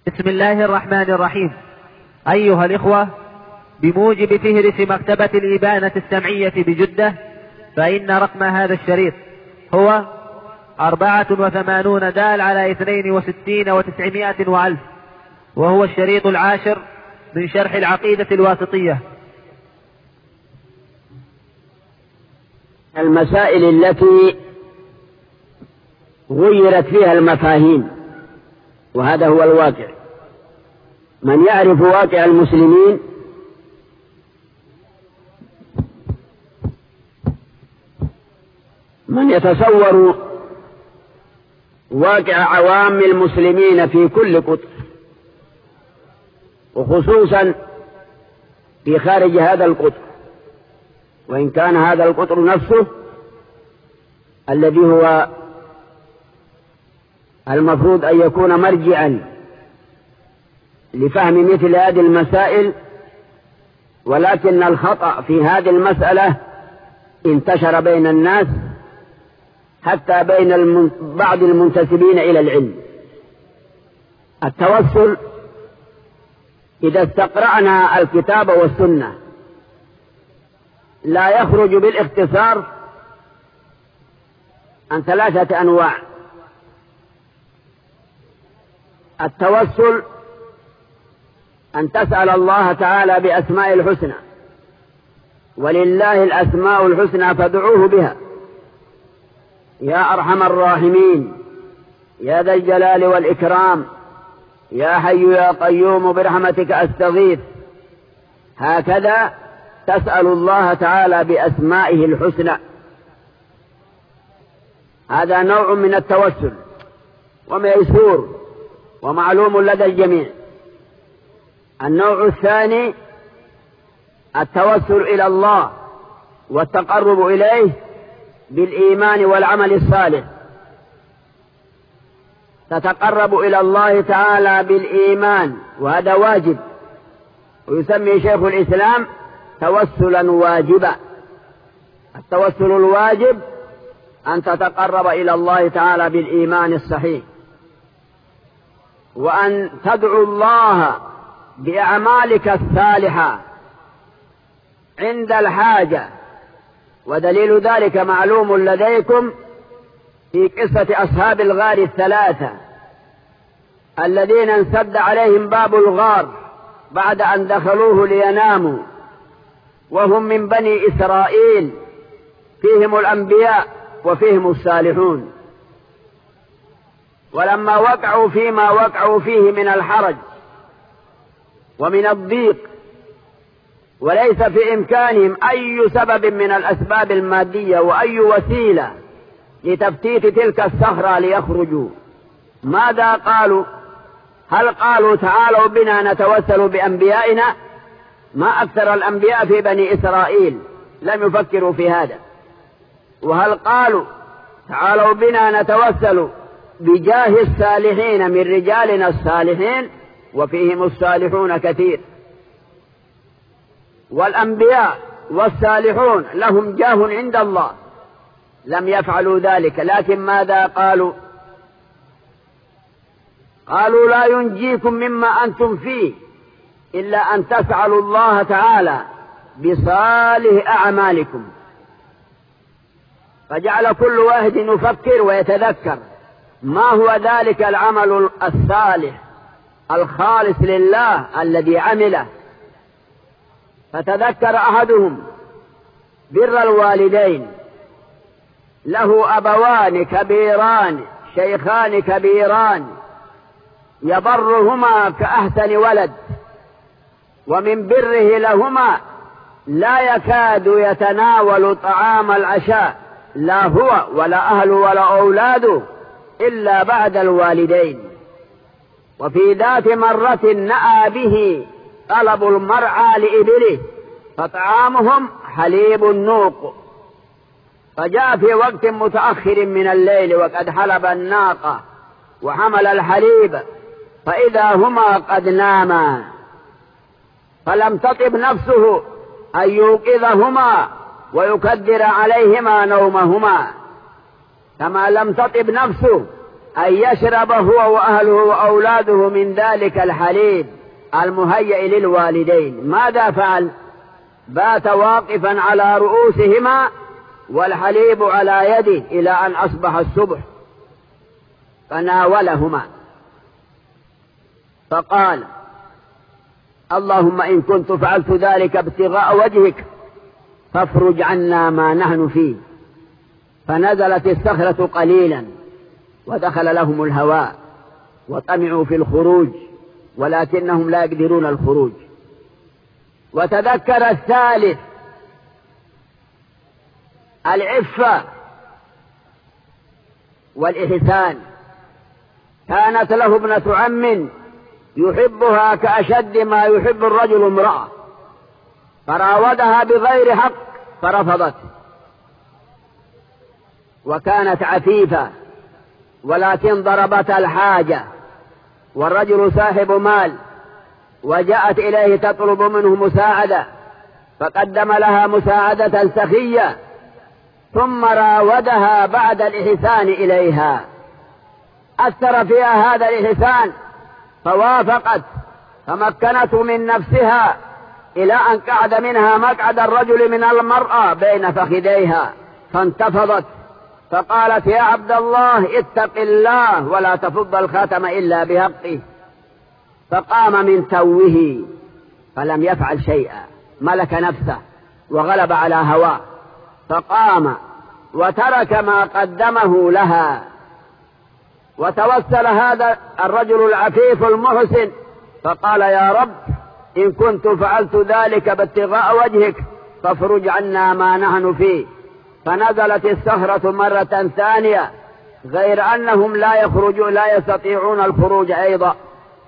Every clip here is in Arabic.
بسم الله الرحمن الرحيم. أيها الإخوة، بموجب فهرس مكتبة الإبانة السمعية بجدة، فإن رقم هذا الشريط هو 84 دال على 62 و900 و1000، وهو الشريط 10 من شرح العقيدة الواسطية. المسائل التي غيرت فيها المفاهيم، وهذا هو الواقع. من يعرف واقع المسلمين من يتصور واقع عوام المسلمين في كل قطر، وخصوصا في خارج هذا القطر، وإن كان هذا القطر نفسه الذي هو المفروض أن يكون مرجعا لفهم مثل هذه المسائل، ولكن الخطأ في هذه المسألة انتشر بين الناس حتى بين بعض المنتسبين إلى العلم. التوسل إذا استقرأنا الكتاب والسنة لا يخرج بالاختصار عن 3 أنواع. التوسل أن تسأل الله تعالى بأسماء الحسنى، ولله الأسماء الحسنى فادعوه بها، يا أرحم الراحمين، يا ذا الجلال والإكرام، يا حي يا قيوم برحمتك أستغيث. هكذا تسأل الله تعالى بأسمائه الحسنى. هذا نوع من التوسل وميسور ومعلوم لدى الجميع. النوع الثاني التوسل إلى الله والتقرب إليه بالإيمان والعمل الصالح. تتقرب إلى الله تعالى بالإيمان، وهذا واجب، ويسمي شيخ الإسلام توسلا واجبا. التوسل الواجب أن تتقرب إلى الله تعالى بالإيمان الصحيح، وأن تدعو الله بأعمالك الصالحة عند الحاجة. ودليل ذلك معلوم لديكم في قصة أصحاب الغار 3 الذين انسد عليهم باب الغار بعد أن دخلوه ليناموا، وهم من بني إسرائيل، فيهم الأنبياء وفيهم الصالحون. ولما وقعوا فيما وقعوا فيه من الحرج ومن الضيق، وليس في إمكانهم أي سبب من الأسباب المادية وأي وسيلة لتفتيت تلك الصخرة ليخرجوا، ماذا قالوا؟ هل قالوا تعالوا بنا نتوسل بأنبيائنا؟ ما أكثر الأنبياء في بني إسرائيل لم يفكروا في هذا. وهل قالوا تعالوا بنا نتوسل بجاه الصالحين من رجالنا الصالحين؟ وفيهم الصالحون كثير. والأنبياء والصالحون لهم جاه عند الله، لم يفعلوا ذلك. لكن ماذا قالوا؟ قالوا لا ينجيكم مما أنتم فيه إلا أن تسألوا الله تعالى بصالح أعمالكم. فجعل كل واحد يفكر ويتذكر ما هو ذلك العمل الصالح الخالص لله الذي عمله. فتذكر أحدهم بر الوالدين، له أبوان كبيران شيخان كبيران يبرهما كأحسن ولد، ومن بره لهما لا يكاد يتناول طعام العشاء لا هو ولا أهله ولا أولاده إلا بعد الوالدين. وفي ذات مرة نأى به طلب المرعى لإبله، فطعامهم حليب النوق، فجاء في وقت متأخر من الليل وقد حلب الناقة وحمل الحليب، فإذا هما قد ناما، فلم تطب نفسه أن يوقظهما ويكدر عليهما نومهما، كما لم تطب نفسه أن يشرب هو وأهله وأولاده من ذلك الحليب المهيئ للوالدين. ماذا فعل؟ بات واقفا على رؤوسهما والحليب على يده إلى أن أصبح الصبح، فناولهما فقال: اللهم إن كنت فعلت ذلك ابتغاء وجهك فافرج عنا ما نحن فيه. فنزلت الصخرة قليلا ودخل لهم الهواء وطمعوا في الخروج ولكنهم لا يقدرون الخروج. وتذكر الثالث العفة والإحسان. كانت له ابنة عم يحبها كأشد ما يحب الرجل امرأة، فراودها بغير حق فرفضت، وكانت عفيفة ولكن ضربت الحاجة، والرجل صاحب مال، وجاءت إليه تطلب منه مساعدة فقدم لها مساعدة سخية، ثم راودها بعد الإحسان إليها. أثر فيها هذا الإحسان فوافقت، فمكنته من نفسها إلى أن قعد منها مقعد الرجل من المرأة بين فخذيها، فانتفضت فقالت: يا عبد الله اتق الله ولا تفض الخاتم إلا بحقه. فقام من توه فلم يفعل شيئا، ملك نفسه وغلب على هواه، فقام وترك ما قدمه لها. وتوسل هذا الرجل العفيف المحسن فقال: يا رب إن كنت فعلت ذلك بابتغاء وجهك فافرج عنا ما نحن فيه. فنزلت الصخرة مرة ثانية، غير أنهم لا يستطيعون الخروج أيضا.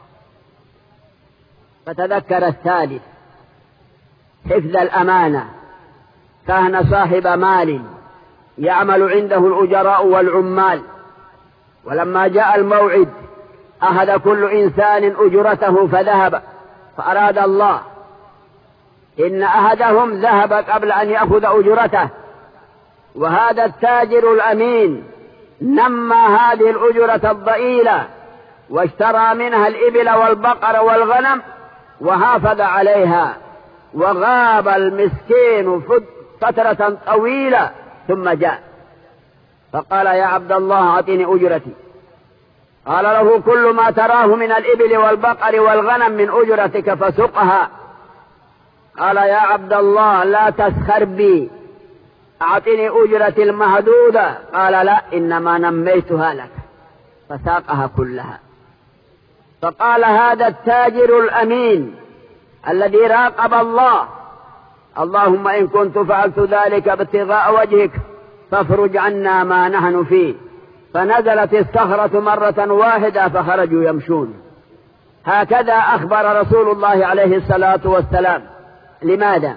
فتذكر الثالث حفظ الأمانة. كان صاحب مال يعمل عنده الأجراء والعمال، ولما جاء الموعد أخذ كل إنسان أجرته فذهب، فأراد الله إن أحدهم ذهب قبل أن يأخذ أجرته، وهذا التاجر الأمين نمى هذه الأجرة الضئيلة واشترى منها الإبل والبقر والغنم وحافظ عليها، وغاب المسكين فترة طويلة ثم جاء فقال: يا عبد الله أعطني أجرتي. قال له: كل ما تراه من الإبل والبقر والغنم من أجرتك فسقها. قال: يا عبد الله لا تسخر بي، أعطني أجرتي المهدودة. قال: لا، إنما نميتها لك. فساقها كلها. فقال هذا التاجر الأمين الذي راقب الله: اللهم إن كنت فعلت ذلك ابتغاء وجهك فافرج عنا ما نحن فيه. فنزلت الصخرة مرة واحدة فخرجوا يمشون. هكذا أخبر رسول الله عليه الصلاة والسلام. لماذا؟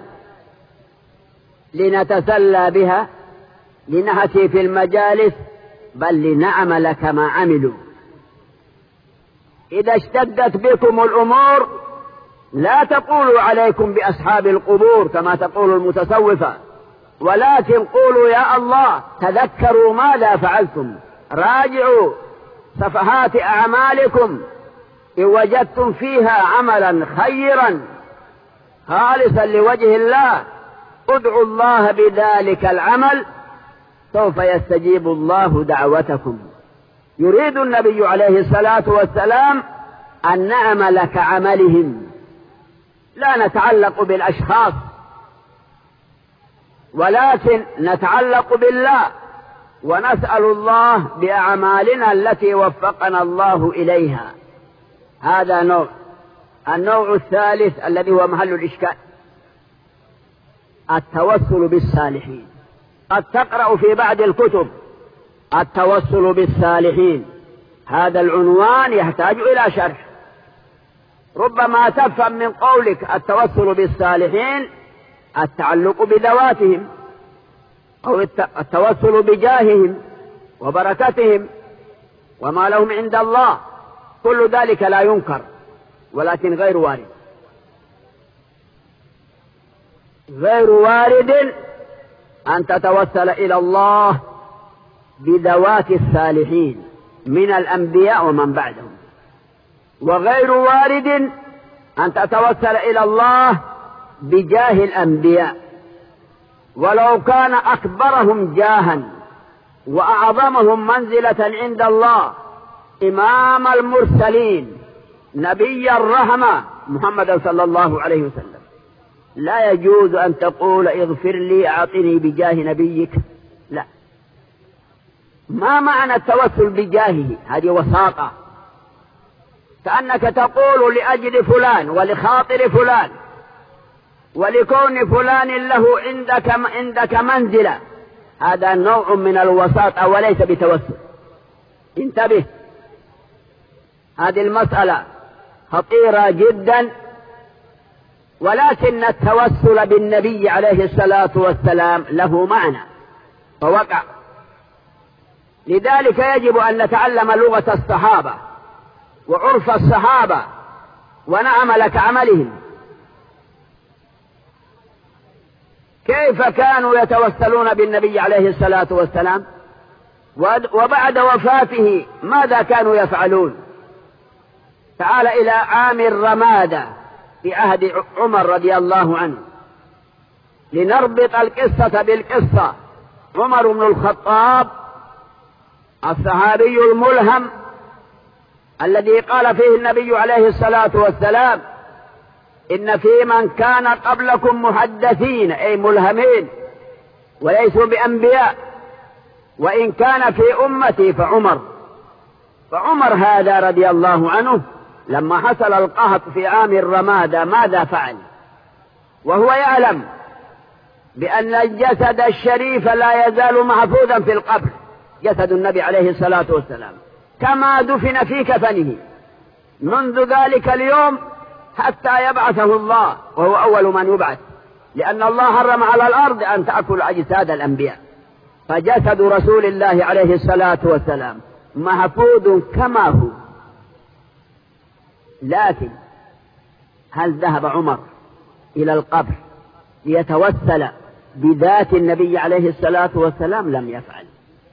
لنتسلى بها، لنحكي في المجالس، بل لنعمل كما عملوا. إذا اشتدت بكم الأمور لا تقولوا عليكم بأصحاب القبور كما تقول المتصوفة، ولكن قولوا: يا الله تذكروا ماذا فعلتم، راجعوا صفحات أعمالكم، إن وجدتم فيها عملا خيرا خالصا لوجه الله ادعوا الله بذلك العمل سوف يستجيب الله دعوتكم. يريد النبي عليه الصلاة والسلام أن نعمل كعملهم، لا نتعلق بالأشخاص ولكن نتعلق بالله، ونسأل الله بأعمالنا التي وفقنا الله إليها. هذا نوع. النوع الثالث الذي هو محل الإشكال: التوسل بالصالحين. قد تقرأ في بعض الكتب التوسل بالصالحين، هذا العنوان يحتاج إلى شرح. ربما تفهم من قولك التوسل بالصالحين التعلق بذواتهم، أو التوسل بجاههم وبركتهم وما لهم عند الله. كل ذلك لا ينكر، ولكن غير وارد. غير وارد أن تتوسل إلى الله بذوات الصالحين، من الأنبياء ومن بعدهم، وغير وارد أن تتوسل إلى الله بجاه الأنبياء ولو كان أكبرهم جاها وأعظمهم منزلة عند الله إمام المرسلين نبي الرحمة محمد صلى الله عليه وسلم. لا يجوز أن تقول اغفر لي أعطني بجاه نبيك، لا. ما معنى التوسل بجاهه؟ هذه وساطة، كأنك تقول لأجل فلان ولخاطر فلان ولكون فلان له عندك منزلة. هذا نوع من الوساطة وليس بتوسل. انتبه، هذه المسألة خطيرة جدا، ولكن التوسل بالنبي عليه الصلاة والسلام له معنى فوقع. لذلك يجب أن نتعلم لغة الصحابة وعرف الصحابة ونعمل كعملهم. كيف كانوا يتوسلون بالنبي عليه الصلاة والسلام، وبعد وفاته ماذا كانوا يفعلون؟ تعال إلى عام الرمادة في عهد عمر رضي الله عنه لنربط القصة بالقصة. عمر بن الخطاب الصحابي الملهم الذي قال فيه النبي عليه الصلاة والسلام إن في من كان قبلكم محدثين، أي ملهمين وليسوا بأنبياء، وإن كان في أمتي فعمر. فعمر هذا رضي الله عنه لما حصل القهط في عام الرمادة ماذا فعل؟ وهو يعلم بأن الجسد الشريف لا يزال محفوظا في القبر، جسد النبي عليه الصلاة والسلام كما دفن في كفنه منذ ذلك اليوم حتى يبعثه الله، وهو أول من يبعث، لأن الله حرم على الأرض أن تأكل أجساد الأنبياء. فجسد رسول الله عليه الصلاة والسلام محفوظ كما هو. لكن هل ذهب عمر إلى القبر ليتوسل بذات النبي عليه الصلاة والسلام؟ لم يفعل.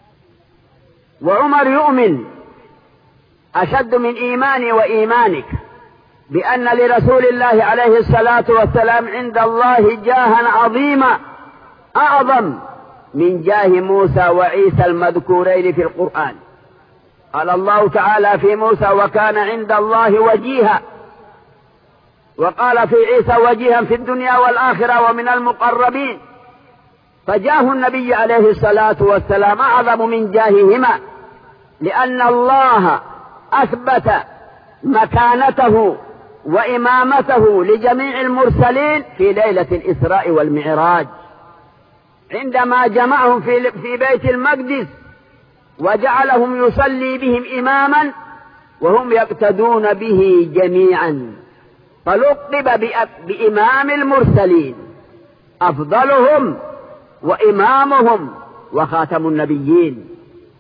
وعمر يؤمن أشد من إيماني وإيمانك بأن لرسول الله عليه الصلاة والسلام عند الله جاها عظيما أعظم من جاه موسى وعيسى المذكورين في القرآن. قال الله تعالى في موسى وكان عند الله وجيها، وقال في عيسى وجيها في الدنيا والآخرة ومن المقربين. فجاه النبي عليه الصلاة والسلام أعظم من جاههما، لأن الله أثبت مكانته وإمامته لجميع المرسلين في ليلة الإسراء والمعراج عندما جمعهم في بيت المقدس وجعلهم يصلي بهم إماما وهم يقتدون به جميعا، فلقب بإمام المرسلين، أفضلهم وإمامهم وخاتم النبيين،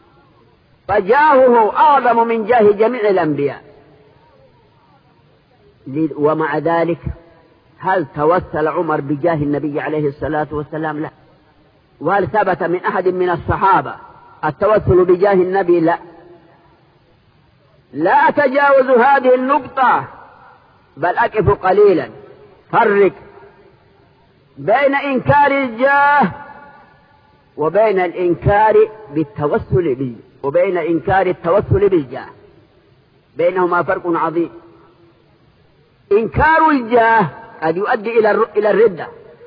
فجاهه أعظم من جاه جميع الأنبياء. ومع ذلك هل توسل عمر بجاه النبي عليه الصلاة والسلام؟ لا. وهل ثبت من أحد من الصحابة التوسل بجاه النبي؟ لا. لا أتجاوز هذه النقطة بل أقف قليلا. فرق بين إنكار الجاه وبين الإنكار بالتوسل وبين إنكار التوسل بالجاه، بينهما فرق عظيم. إنكار الجاه قد يؤدي إلى الردة،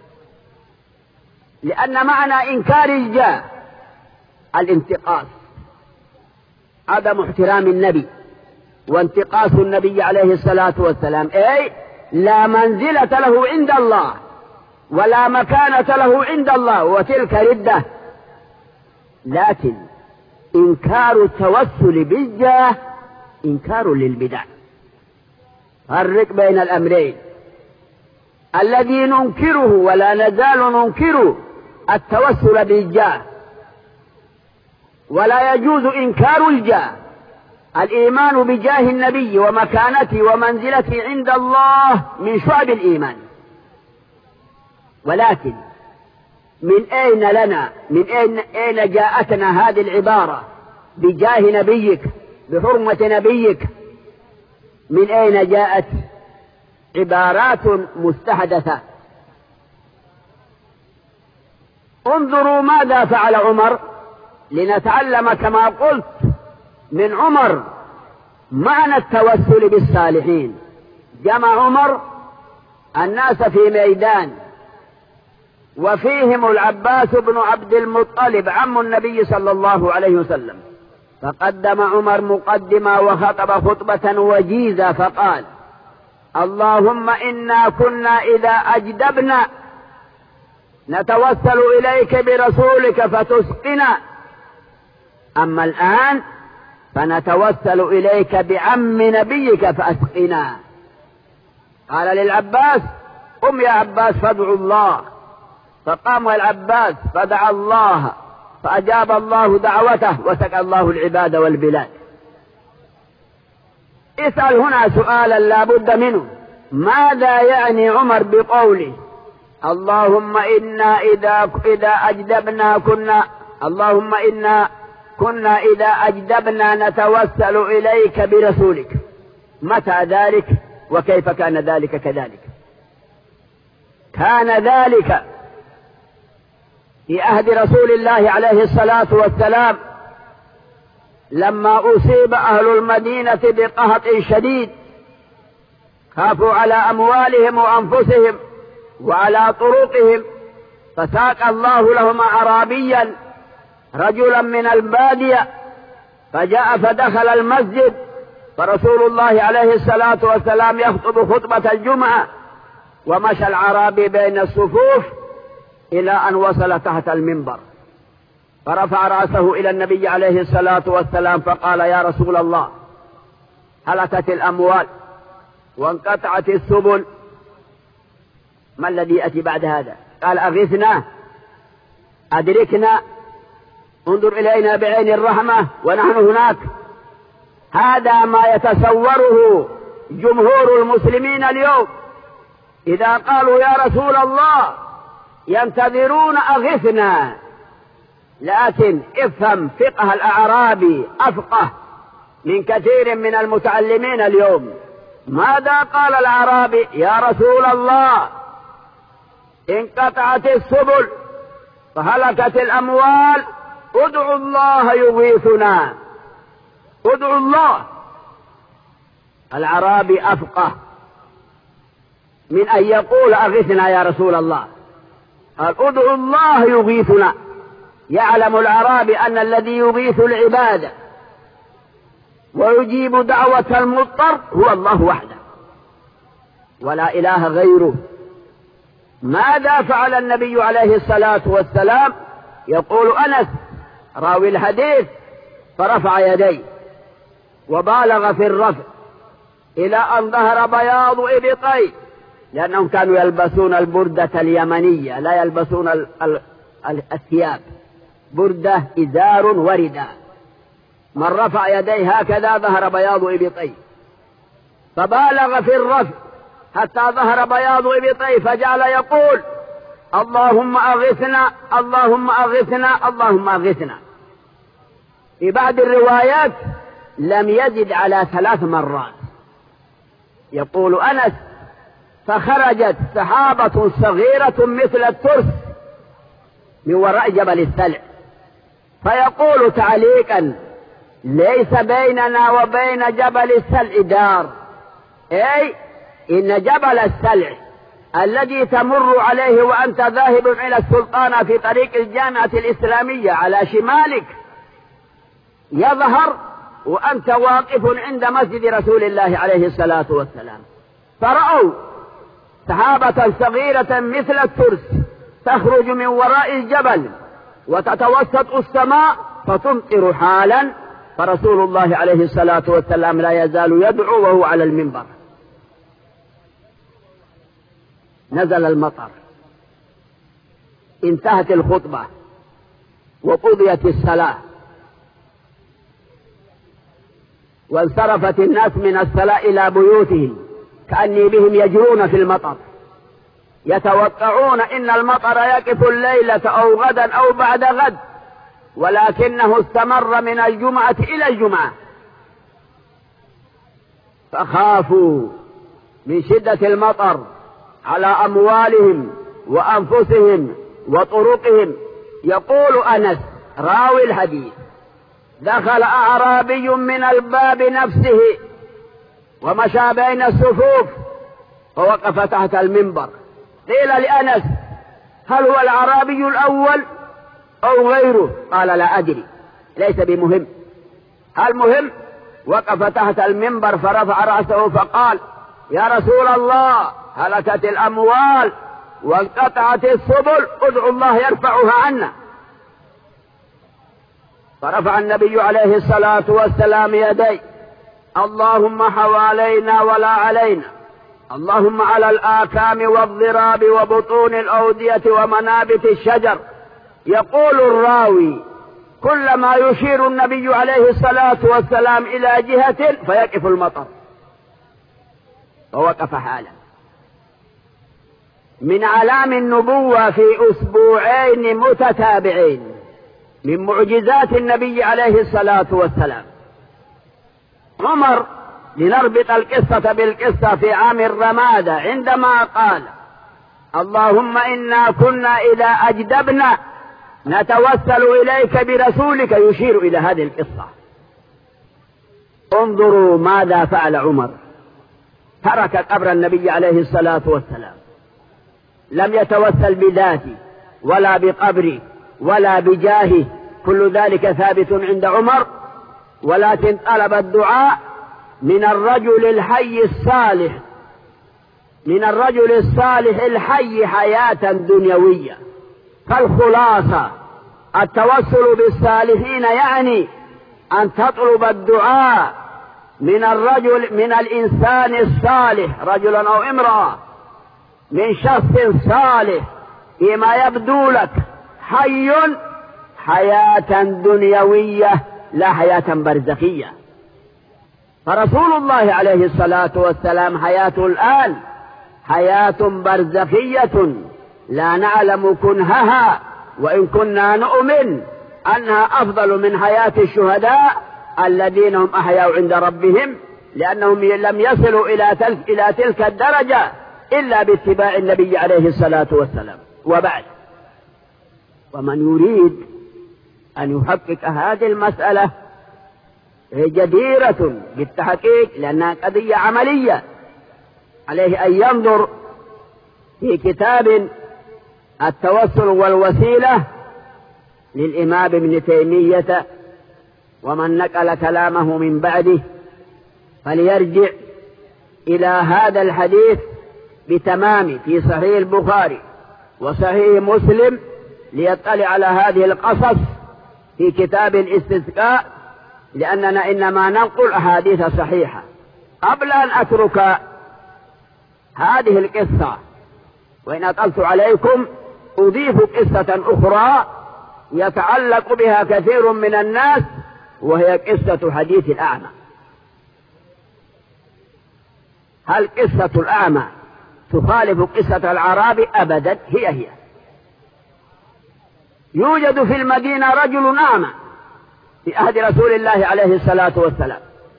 لأن معنى إنكار الجاه الانتقاص، عدم احترام النبي وانتقاص النبي عليه الصلاة والسلام، أي لا منزلة له عند الله ولا مكانة له عند الله، وتلك ردة. لكن إنكار التوسل بالجاه إنكار للبدع. فرق بين الأمرين. الذي ننكره ولا نزال ننكره التوسل بالجاه، ولا يجوز إنكار الجاه. الإيمان بجاه النبي ومكانته ومنزلته عند الله من شعب الإيمان. ولكن من أين جاءتنا هذه العبارة بجاه نبيك بحرمة نبيك. من أين جاءت؟ عبارات مستحدثة. انظروا ماذا فعل عمر لنتعلم كما قلت من عمر معنى التوسل بالصالحين. جمع عمر الناس في ميدان وفيهم العباس بن عبد المطلب عم النبي صلى الله عليه وسلم، فقدم عمر مقدمة وخطب خطبة وجيزة فقال: اللهم إنا كنا إذا أجدبنا نتوسل إليك برسولك فتسقنا، أما الآن فنتوسل إليك بعم نبيك فأسقنا. قال للعباس: قم يا عباس فادعوا الله. فقام العباس فدعا الله فأجاب الله دعوته وسقى الله العباد والبلاد. اسأل هنا سؤالا لا بد منه: ماذا يعني عمر بقوله اللهم إنا إذا أجدبنا اللهم إنا كنا إذا أجدبنا نتوسل إليك برسولك؟ متى ذلك وكيف كان ذلك كذلك؟ كان ذلك في عهد رسول الله عليه الصلاة والسلام لما أصيب أهل المدينة بقهط شديد، خافوا على أموالهم وأنفسهم وعلى طرقهم، فساق الله لهم أعرابيا رجلا من البادية فجاء فدخل المسجد، فرسول الله عليه الصلاة والسلام يخطب خطبة الجمعة، ومشى الأعرابي بين الصفوف إلى أن وصل تحت المنبر، فرفع رأسه إلى النبي عليه الصلاة والسلام فقال: يا رسول الله، هلكت الأموال وانقطعت السبل، ما الذي يأتي بعد هذا؟ قال: أغثنا، أدركنا، انظر إلينا بعين الرحمة ونحن هناك. هذا ما يتصوره جمهور المسلمين اليوم، إذا قالوا يا رسول الله ينتظرون أغثنا. لكن افهم فقه الأعرابي أفقه من كثير من المتعلمين اليوم. ماذا قال الأعرابي؟ يا رسول الله انقطعت السبل فهلكت الأموال، ادعوا الله يغيثنا، ادعوا الله. الأعرابي أفقه من أن يقول أغثنا يا رسول الله، قال ادعوا الله يغيثنا. يعلم الأعرابي أن الذي يغيث العباد ويجيب دعوة المضطر هو الله وحده ولا إله غيره. ماذا فعل النبي عليه الصلاة والسلام؟ يقول أنس راوي الحديث: فرفع يديه وبالغ في الرفع إلى أن ظهر بياض إبطيه، لأنهم كانوا يلبسون البردة اليمنية، لا يلبسون الثياب، بردة إزار ورداء. من رفع يديه هكذا ظهر بياض إبطيه، فبالغ في الرفع حتى ظهر بياض إبطيه، فجعل يقول: اللهم أغثنا، اللهم أغثنا، اللهم أغثنا. في بعض الروايات لم يزد على 3 مرات. يقول أنس: فخرجت سحابة صغيرة مثل الترس من وراء جبل السلع، فيقول تعليقا: ليس بيننا وبين جبل السلع دار، أي إن جبل السلع الذي تمر عليه وأنت ذاهب إلى السلطانة في طريق الجامعة الإسلامية على شمالك يظهر وأنت واقف عند مسجد رسول الله عليه الصلاة والسلام. فرأوا سحابة صغيرة مثل الترس تخرج من وراء الجبل وتتوسط السماء فتمطر حالا، فرسول الله عليه الصلاة والسلام لا يزال يدعو وهو على المنبر. نزل المطر، انتهت الخطبة وقضيت الصلاة، وانصرفت الناس من الصلاة إلى بيوتهم كأني بهم يجرون في المطر، يتوقعون إن المطر يقف الليلة أو غدا أو بعد غد، ولكنه استمر من الجمعة إلى الجمعة فخافوا من شدة المطر على أموالهم وأنفسهم وطرقهم. يقول أنس راوي الحديث: دخل أعرابي من الباب نفسه ومشى بين الصفوف فوقف تحت المنبر. قيل لأنس: هل هو الأعرابي الأول أو غيره؟ قال: لا أدري، ليس بمهم. المهم وقف تحت المنبر فرفع رأسه فقال: يا رسول الله، هلكت الأموال وانقطعت السبل، ادعوا الله يرفعها عنا. فرفع النبي عليه الصلاة والسلام يديه: اللهم حوالينا ولا علينا، اللهم على الآكام والضراب وبطون الأودية ومنابت الشجر. يقول الراوي: كلما يشير النبي عليه الصلاة والسلام إلى جهة فيقف المطر، فوقف حالا. من علام النبوة في أسبوعين متتابعين من معجزات النبي عليه الصلاة والسلام. عمر، لنربط القصة بالقصة، في عام الرمادة عندما قال: اللهم إنا كنا إذا أجدبنا نتوسل إليك برسولك، يشير إلى هذه القصة. انظروا ماذا فعل عمر. ترك قبر النبي عليه الصلاة والسلام، لم يتوسل بذاته ولا بقبره ولا بجاهه، كل ذلك ثابت عند عمر، ولكن طلب الدعاء من الرجل الحي الصالح، من الرجل الصالح الحي حياة دنيوية. فالخلاصة التوسل بالصالحين يعني أن تطلب الدعاء من الرجل، من الإنسان الصالح، رجلا أو امرأة، من شخص صالح فيما يبدو لك حي حياة دنيوية لا حياة برزخية. فرسول الله عليه الصلاة والسلام حياته الآن حياة برزخية لا نعلم كنهها، وإن كنا نؤمن أنها أفضل من حياة الشهداء الذين هم أحياء عند ربهم، لأنهم لم يصلوا إلى تلك الدرجة إلا باتباع النبي عليه الصلاة والسلام. وبعد، ومن يريد أن يحقق هذه المسألة هي جديرة بالتحقيق لأنها قضية عملية، عليه أن ينظر في كتاب التوسل والوسيلة للإمام ابن تيمية ومن نقل كلامه من بعده، فليرجع إلى هذا الحديث بتمام في صحيح البخاري وصحيح مسلم ليطلع على هذه القصص في كتاب الاستسقاء، لأننا إنما ننقل أحاديث صحيحة. قبل أن أترك هذه القصة وإن أطلت عليكم، أضيف قصة أخرى يتعلق بها كثير من الناس، وهي قصة حديث الأعمى. هل قصة الأعمى تخالف قصة الأعرابي؟ أبدا، هي يوجد في المدينة رجل أعمى في عهد رسول الله عليه الصلاة والسلام،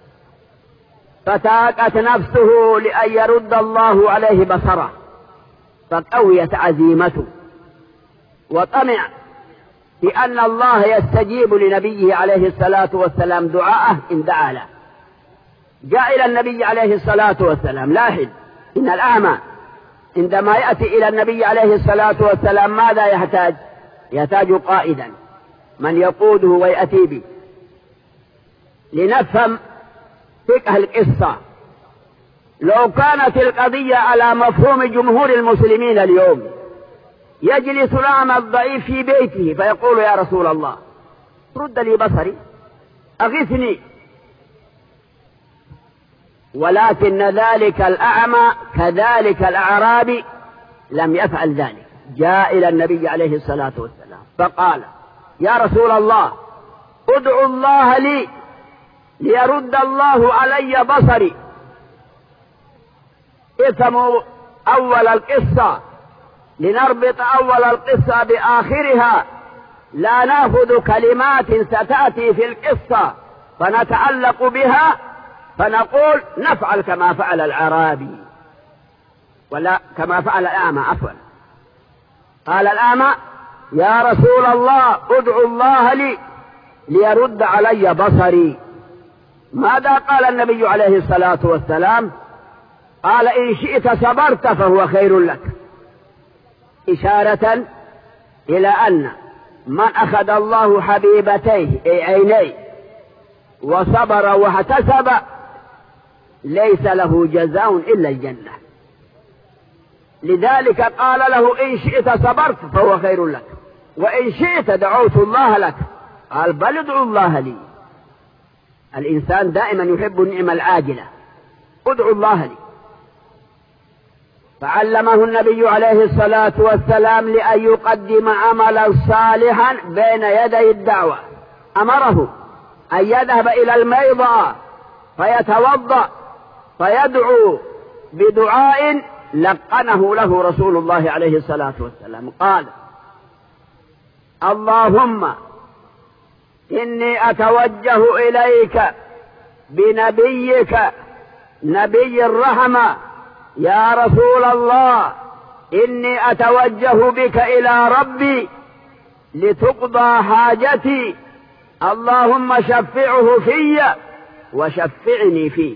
فتاقت نفسه لأن يرد الله عليه بصره، فقويت عزيمته وطمع بأن الله يستجيب لنبيه عليه الصلاة والسلام دعاءه إن دعا له. جاء إلى النبي عليه الصلاة والسلام. لاحظ إن الأعمى عندما يأتي إلى النبي عليه الصلاة والسلام ماذا يحتاج؟ يحتاج قائدا من يقوده ويأتي به. لنفهم فقه القصة، لو كانت القضية على مفهوم جمهور المسلمين اليوم، يجلس الأعمى الضعيف في بيته فيقول: يا رسول الله، رد لي بصري، أغثني. ولكن ذلك الأعمى كذلك الأعرابي لم يفعل ذلك. جاء إلى النبي عليه الصلاة والسلام فقال: يا رسول الله، ادعو الله لي ليرد الله علي بصري. افهموا أول القصة، لنربط أول القصة بآخرها، لا نأخذ كلمات ستأتي في القصة فنتعلق بها فنقول نفعل كما فعل الأعرابي، ولا كما فعل الأعمى عفوا. قال الأعمى: يا رسول الله ادعو الله لي ليرد علي بصري. ماذا قال النبي عليه الصلاة والسلام؟ قال: إن شئت صبرت فهو خير لك، إشارة إلى أن من أخذ الله حبيبتيه أي عينيه وصبر واحتسب ليس له جزاء إلا الجنة. لذلك قال له: إن شئت صبرت فهو خير لك، وإن شئت دعوت الله لك. قال: بل ادعو الله لي. الإنسان دائما يحب النعمة العاجلة، ادعو الله لي. فعلمه النبي عليه الصلاة والسلام لأن يقدم عملا صالحا بين يدي الدعوة. أمره أن يذهب إلى الميضة فيتوضأ فيدعو بدعاء لقنه له رسول الله عليه الصلاة والسلام. قال: اللهم إني أتوجه إليك بنبيك نبي الرحمة، يا رسول الله إني أتوجه بك إلى ربي لتقضى حاجتي، اللهم شفعه في وشفعني فيه.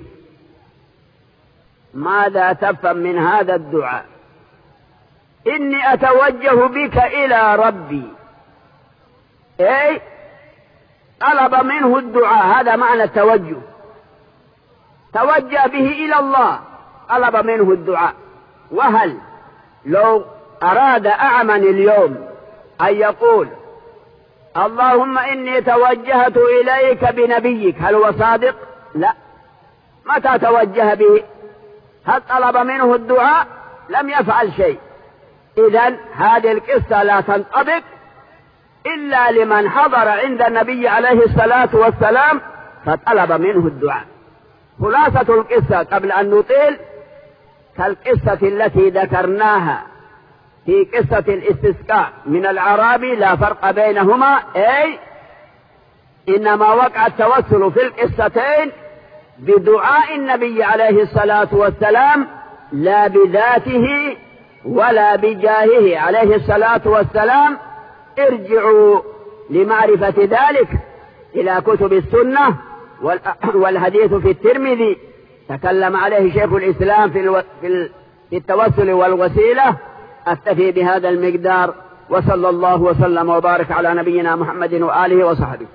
ماذا تفهم من هذا الدعاء؟ إني أتوجه بك إلى ربي، أي طلب منه الدعاء، هذا معنى التوجه، توجه به إلى الله، طلب منه الدعاء. وهل لو أراد أعمى اليوم أن يقول: اللهم إني توجهت إليك بنبيك، هل هو صادق؟ لا. متى توجه به؟ هل طلب منه الدعاء؟ لم يفعل شيء. إذن هذه القصة لا تنطبق إلا لمن حضر عند النبي عليه الصلاة والسلام فطلب منه الدعاء. خلاصة القصة قبل أن نطيل كالقصة التي ذكرناها في قصة الاستسقاء من الأعرابي، لا فرق بينهما، أي إنما وقع التوسل في القصتين بدعاء النبي عليه الصلاة والسلام لا بذاته ولا بجاهه عليه الصلاة والسلام. ارجعوا لمعرفة ذلك إلى كتب السنة والحديث في الترمذي تكلم عليه شيخ الإسلام في التوسل والوسيلة. أكتفي بهذا المقدار، وصلى الله وسلم وبارك على نبينا محمد وآله وصحبه.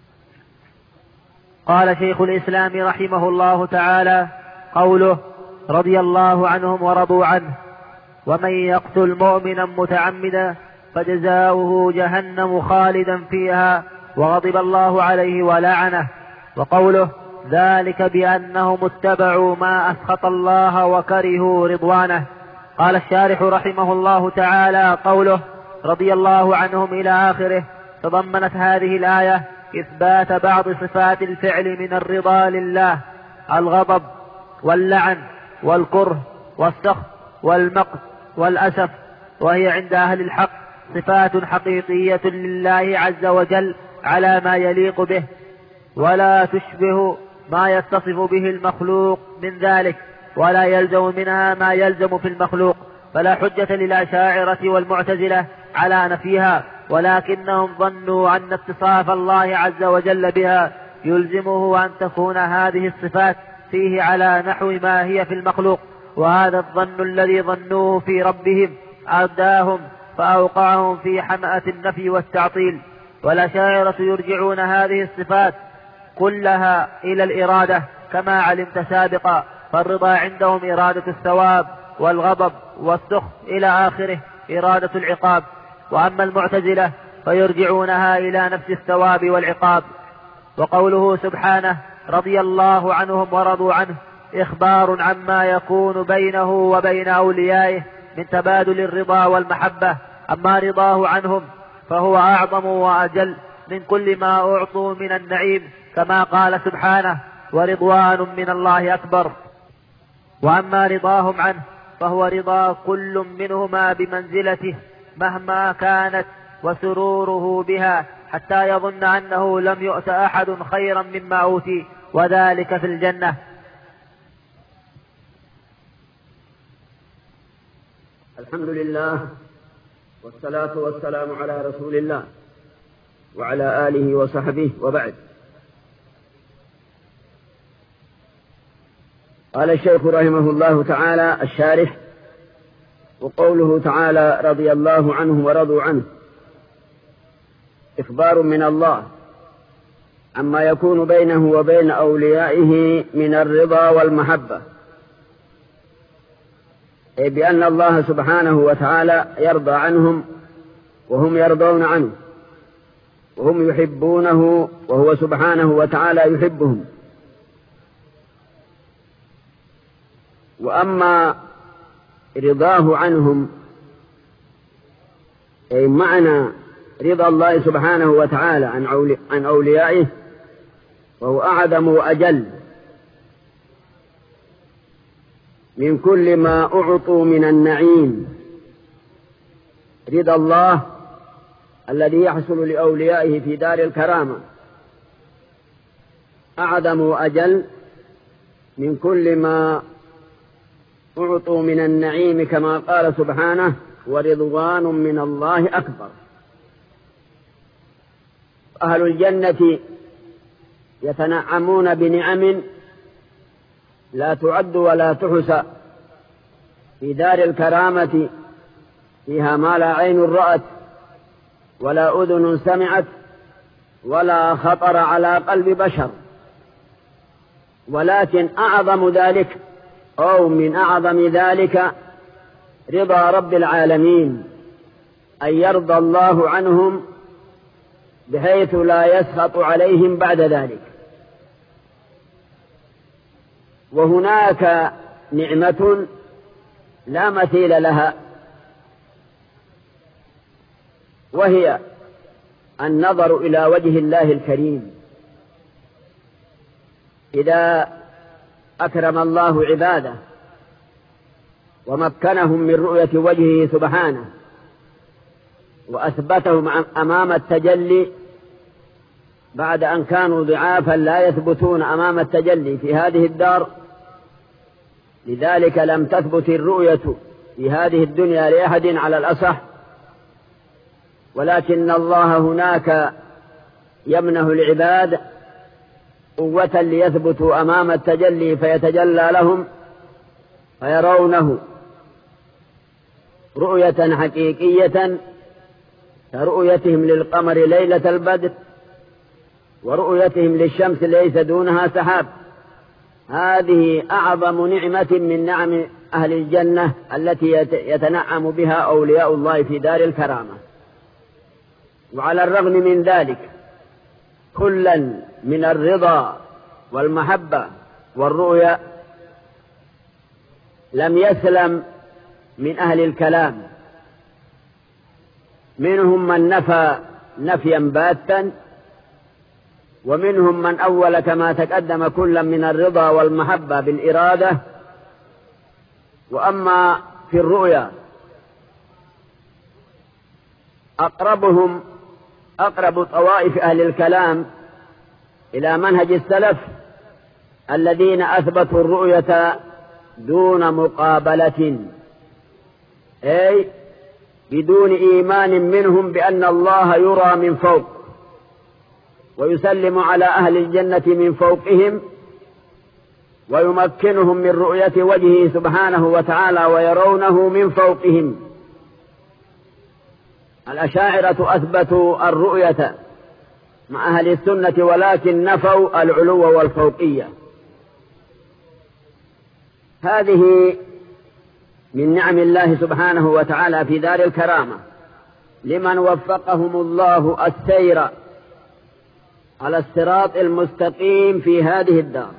قال شيخ الإسلام رحمه الله تعالى: قوله رضي الله عنهم ورضوا عنه: ومن يقتل مؤمنا متعمدا فجزاؤه جهنم خالدا فيها وغضب الله عليه ولعنه. وقوله ذلك بأنهم اتبعوا ما أسخط الله وكرهوا رضوانه. قال الشارح رحمه الله تعالى: قوله رضي الله عنهم إلى آخره تضمنت هذه الآية إثبات بعض صفات الفعل من الرضا لله: الغضب واللعن والكره والسخط والمقت والأسف، وهي عند أهل الحق صفات حقيقية لله عز وجل على ما يليق به، ولا تشبه ما يتصف به المخلوق من ذلك، ولا يلزم منها ما يلزم في المخلوق. فلا حجة للأشاعرة والمعتزلة على نفيها، ولكنهم ظنوا أن اتصاف الله عز وجل بها يلزمه أن تكون هذه الصفات فيه على نحو ما هي في المخلوق، وهذا الظن الذي ظنوه في ربهم أرداهم فأوقعهم في حمأة النفي والتعطيل. والأشاعرة يرجعون هذه الصفات كلها إلى الإرادة كما علمت سابقا، فالرضا عندهم إرادة الثواب، والغضب والسخط إلى آخره إرادة العقاب. وأما المعتزلة فيرجعونها إلى نفس الثواب والعقاب. وقوله سبحانه رضي الله عنهم ورضوا عنه إخبار عما يكون بينه وبين أوليائه من تبادل الرضا والمحبة. أما رضاه عنهم فهو أعظم وأجل من كل ما أعطوا من النعيم، كما قال سبحانه ورضوان من الله أكبر. وأما رضاهم عنه فهو رضا كل منهما بمنزلته مهما كانت، وسروره بها حتى يظن أنه لم يؤت أحد خيرا مما أوتي، وذلك في الجنة. الحمد لله والصلاة والسلام على رسول الله وعلى آله وصحبه وبعد. قال الشيخ رحمه الله تعالى الشارح: وقوله تعالى رضي الله عنه ورضوا عنه إخبار من الله عما يكون بينه وبين أوليائه من الرضا والمحبة، أي بأن الله سبحانه وتعالى يرضى عنهم وهم يرضون عنه، وهم يحبونه وهو سبحانه وتعالى يحبهم. وأما رضاه عنهم أي معنى رضا الله سبحانه وتعالى عن أوليائه، وهو أعظم وأجل من كل ما أعطوا من النعيم. رضا الله الذي يحصل لأوليائه في دار الكرامة أعظم وأجل من كل ما أعطوا من النعيم، كما قال سبحانه: ورضوان من الله أكبر. أهل الجنة يتنعمون بنعم لا تعد ولا تحصى في دار الكرامة، فيها ما لا عين رأت ولا أذن سمعت ولا خطر على قلب بشر. ولكن أعظم ذلك أو من أعظم ذلك رضا رب العالمين، أن يرضى الله عنهم بحيث لا يسخط عليهم بعد ذلك. وهناك نعمة لا مثيل لها، وهي النظر إلى وجه الله الكريم. إذا أكرم الله عباده ومكنهم من رؤية وجهه سبحانه وأثبتهم أمام التجلي بعد أن كانوا ضعافا لا يثبتون أمام التجلي في هذه الدار، لذلك لم تثبت الرؤية في هذه الدنيا لأحد على الأصح، ولكن الله هناك يمنح العباد قوة ليثبتوا أمام التجلي فيتجلى لهم فيرونه رؤية حقيقية كرؤيتهم للقمر ليلة البدر ورؤيتهم للشمس ليس دونها سحاب. هذه أعظم نعمة من نعم أهل الجنة التي يتنعم بها أولياء الله في دار الكرامة. وعلى الرغم من ذلك كلا من الرضا والمحبة والرؤيا لم يسلم من أهل الكلام، منهم من نفى نفيا باتا، ومنهم من أول كما تقدم كلا من الرضا والمحبة بالإرادة. وأما في الرؤيا أقرب طوائف أهل الكلام إلى منهج السلف الذين أثبتوا الرؤية دون مقابلة، أي بدون إيمان منهم بأن الله يرى من فوق ويسلم على أهل الجنة من فوقهم ويمكنهم من رؤية وجهه سبحانه وتعالى ويرونه من فوقهم. الأشاعرة أثبتوا الرؤية مع أهل السنة ولكن نفوا العلو والفوقية. هذه من نعم الله سبحانه وتعالى في دار الكرامة لمن وفقهم الله السير على الصراط المستقيم في هذه الدار.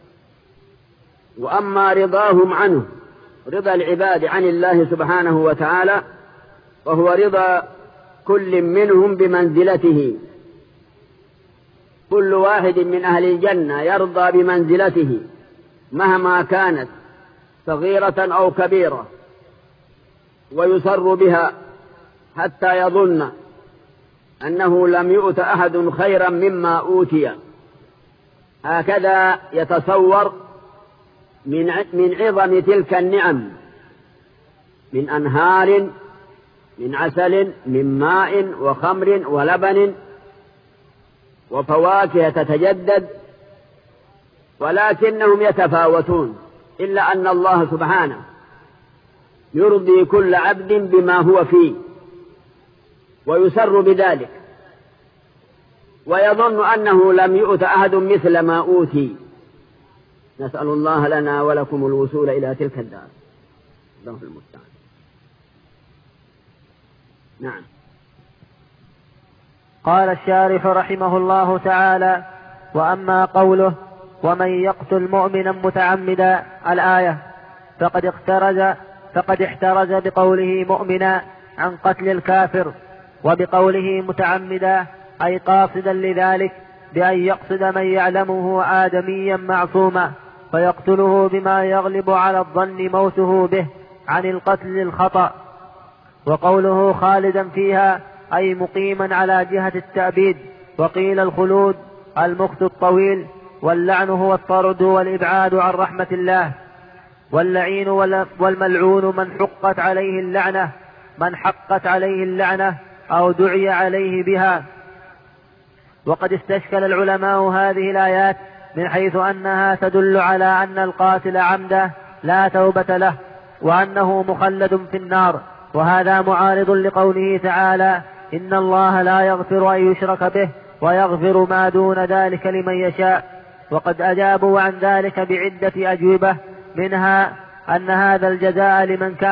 وأما رضاهم عنه، رضا العباد عن الله سبحانه وتعالى، وهو رضا كل منهم بمنزلته. كل واحد من أهل الجنة يرضى بمنزلته مهما كانت صغيرة أو كبيرة، ويسر بها حتى يظن أنه لم يؤت أحد خيرا مما أوتي. هكذا يتصور من عظم تلك النعم من أنهار من عسل من ماء وخمر ولبن وفواكه تتجدد، ولكنهم يتفاوتون، إلا أن الله سبحانه يرضي كل عبد بما هو فيه ويسر بذلك، ويظن أنه لم يؤت أحد مثل ما أوتي. نسأل الله لنا ولكم الوصول إلى تلك الدار. الله المستعان. نعم. قال الشارح رحمه الله تعالى: وأما قوله ومن يقتل مؤمنا متعمدا الآية فقد احترز بقوله مؤمنا عن قتل الكافر، وبقوله متعمدا أي قاصدا لذلك، بأن يقصد من يعلمه آدميا معصوما فيقتله بما يغلب على الظن موته به عن القتل الخطأ. وقوله خالدا فيها أي مقيما على جهة التأبيد. وقيل الخلود المكث الطويل، واللعن هو الطرد والإبعاد عن رحمة الله. واللعين والملعون من حقت عليه اللعنة أو دعي عليه بها. وقد استشكل العلماء هذه الآيات من حيث أنها تدل على أن القاتل عمدا لا توبة له، وأنه مخلد في النار، وهذا معارض لقوله تعالى: إن الله لا يغفر أن يشرك به ويغفر ما دون ذلك لمن يشاء. وقد أجابوا عن ذلك بعدة أجوبة، منها أن هذا الجزاء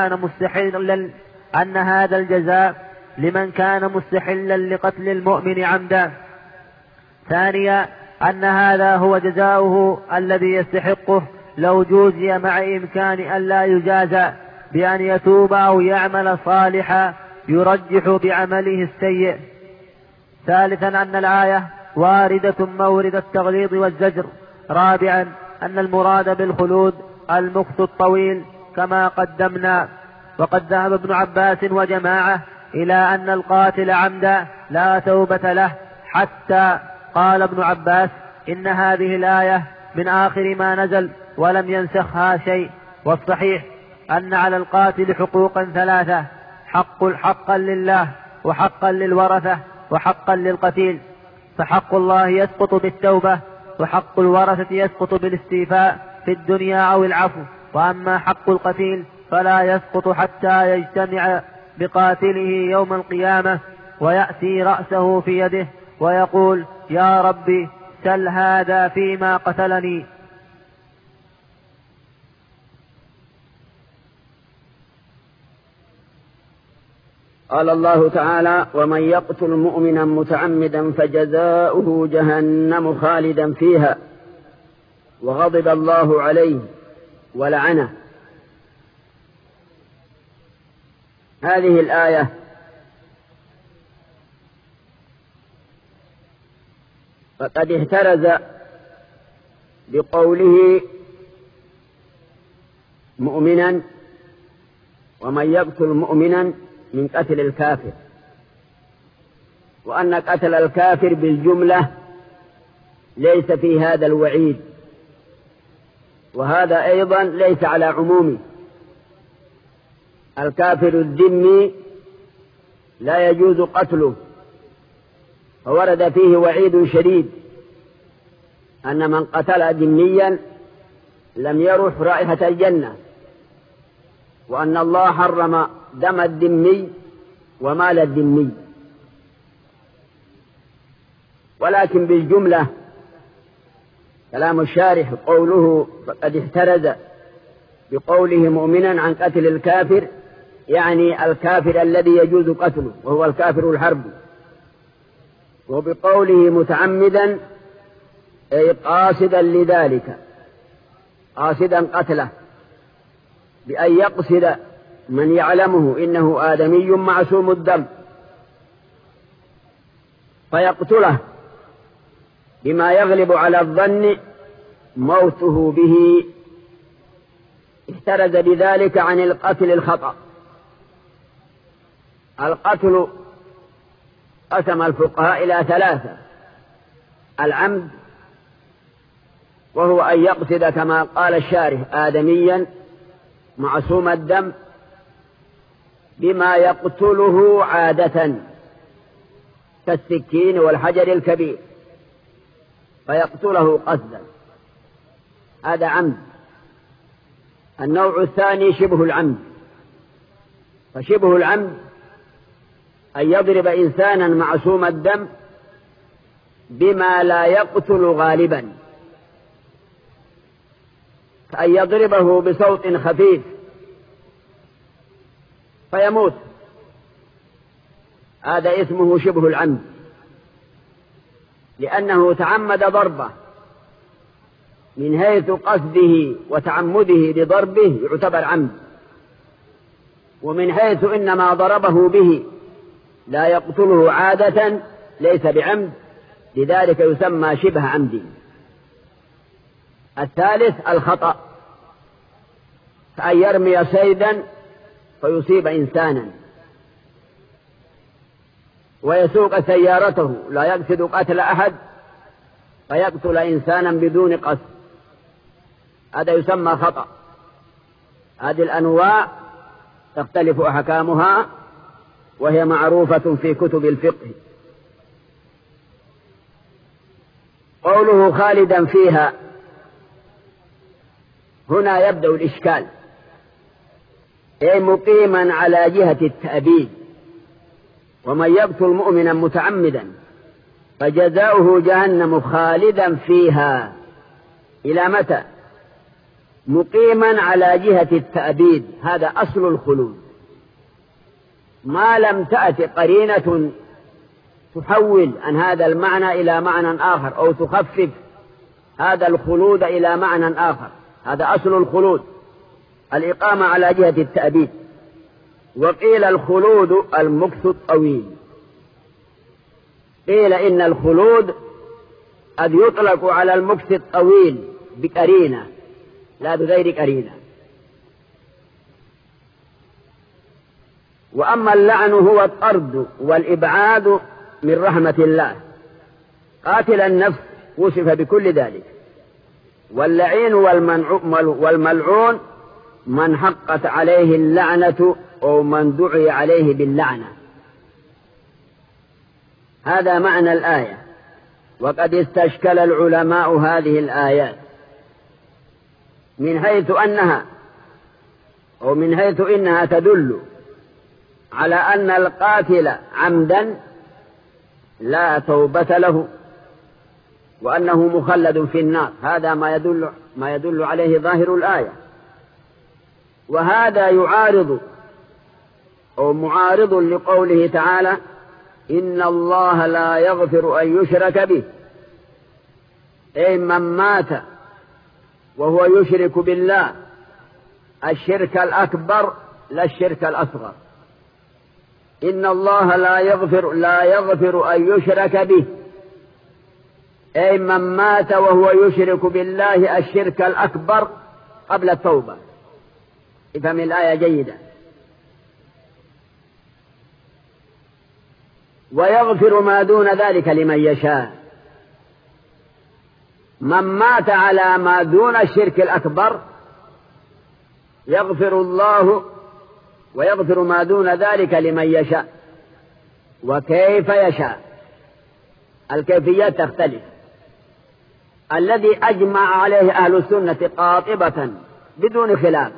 لمن كان مستحلا لقتل المؤمن عمدا. ثانيا أن هذا هو جزاؤه الذي يستحقه لو جوزي، مع إمكان أن لا يجازى بأن يتوب أو يعمل صالحا يرجح بعمله السيء. ثالثا أن الآية واردة مورد التغليظ والزجر. رابعا أن المراد بالخلود المكث الطويل كما قدمنا. وقد ذهب ابن عباس وجماعة إلى أن القاتل عمدا لا توبة له، حتى قال ابن عباس: إن هذه الآية من آخر ما نزل ولم ينسخها شيء. والصحيح أن على القاتل حقوقا ثلاثة: حقا لله، وحقا للورثة، وحقا للقتيل. فحق الله يسقط بالتوبة، وحق الورثة يسقط بالاستيفاء في الدنيا أو العفو. وأما حق القتيل فلا يسقط حتى يجتمع بقاتله يوم القيامة ويأتي رأسه في يده ويقول: يا ربي سل هذا فيما قتلني. قال الله تعالى: ومن يقتل مؤمنا متعمدا فجزاؤه جهنم خالدا فيها وغضب الله عليه ولعنه. هذه الآية فقد احترز بقوله مؤمنا، ومن يقتل مؤمنا من قتل الكافر، وأن قتل الكافر بالجملة ليس في هذا الوعيد، وهذا أيضا ليس على عمومه. الكافر الذمي لا يجوز قتله، فورد فيه وعيد شديد أن من قتل ذميا لم يرح رائحة الجنة، وأن الله حرم دم الذمي ومال الذمي. ولكن بالجملة كلام الشارح قوله فقد احترز بقوله مؤمنا عن قتل الكافر، يعني الكافر الذي يجوز قتله وهو الكافر الحربي. وبقوله متعمدا أي قاصدا لذلك، قاصدا قتله بأن يقصد من يعلمه إنه آدمي معصوم الدم فيقتله بما يغلب على الظن موته به. احترز بذلك عن القتل الخطأ. القتل قسم الفقهاء إلى ثلاثة: العمد، وهو أن يقصد كما قال الشارح آدميا معصوم الدم بما يقتله عادة كالسكين والحجر الكبير فيقتله قصدا، هذا عمد. النوع الثاني شبه العمد، فشبه العمد أن يضرب إنسانا معصوم الدم بما لا يقتل غالبا، كأن يضربه بصوت خفيف فيموت، هذا اسمه شبه العمد، لأنه تعمد ضربه من حيث قصده وتعمده لضربه يعتبر عمد، ومن حيث إنما ضربه به لا يقتله عادة ليس بعمد، لذلك يسمى شبه عمد. الثالث الخطأ، كأن يرمي صيدا فيصيب إنسانا ويسوق سيارته لا يقصد قتل أحد فيقتل إنسانا بدون قصد، هذا يسمى خطأ. هذه الأنواع تختلف أحكامها وهي معروفة في كتب الفقه. قوله خالدا فيها، هنا يبدأ الإشكال، أي مقيما على جهة التأبيد. ومن يقتل مؤمنا متعمدا فجزاؤه جهنم خالدا فيها، إلى متى؟ مقيما على جهة التأبيد، هذا أصل الخلود، ما لم تأت قرينة تحول عن هذا المعنى إلى معنى آخر أو تخفف هذا الخلود إلى معنى آخر، هذا أصل الخلود، الإقامة على جهة التأبيد. وقيل الخلود المكث الطويل، قيل إن الخلود قد يطلق على المكث الطويل بقرينة لا بغير قرينة. وأما اللعن هو الطرد والإبعاد من رحمة الله، قاتل النفس وصف بكل ذلك. واللعين والملعون من حقت عليه اللعنة أو من دعي عليه باللعنة، هذا معنى الآية. وقد استشكل العلماء هذه الآيات من حيث إنها تدل على أن القاتل عمدا لا توبة له وأنه مخلد في النار، هذا ما يدل عليه ظاهر الآية. وهذا معارض لقوله تعالى: إن الله لا يغفر أن يشرك به، أي من مات وهو يشرك بالله الشرك الأكبر لا الشرك الأصغر. إن الله لا يغفر أن يشرك به، أي من مات وهو يشرك بالله الشرك الأكبر قبل التوبة. افهم الآية جيدا. ويغفر ما دون ذلك لمن يشاء، من مات على ما دون الشرك الأكبر يغفر الله، ويغفر ما دون ذلك لمن يشاء. وكيف يشاء؟ الكيفيات تختلف. الذي أجمع عليه أهل السنة قاطبة بدون خلاف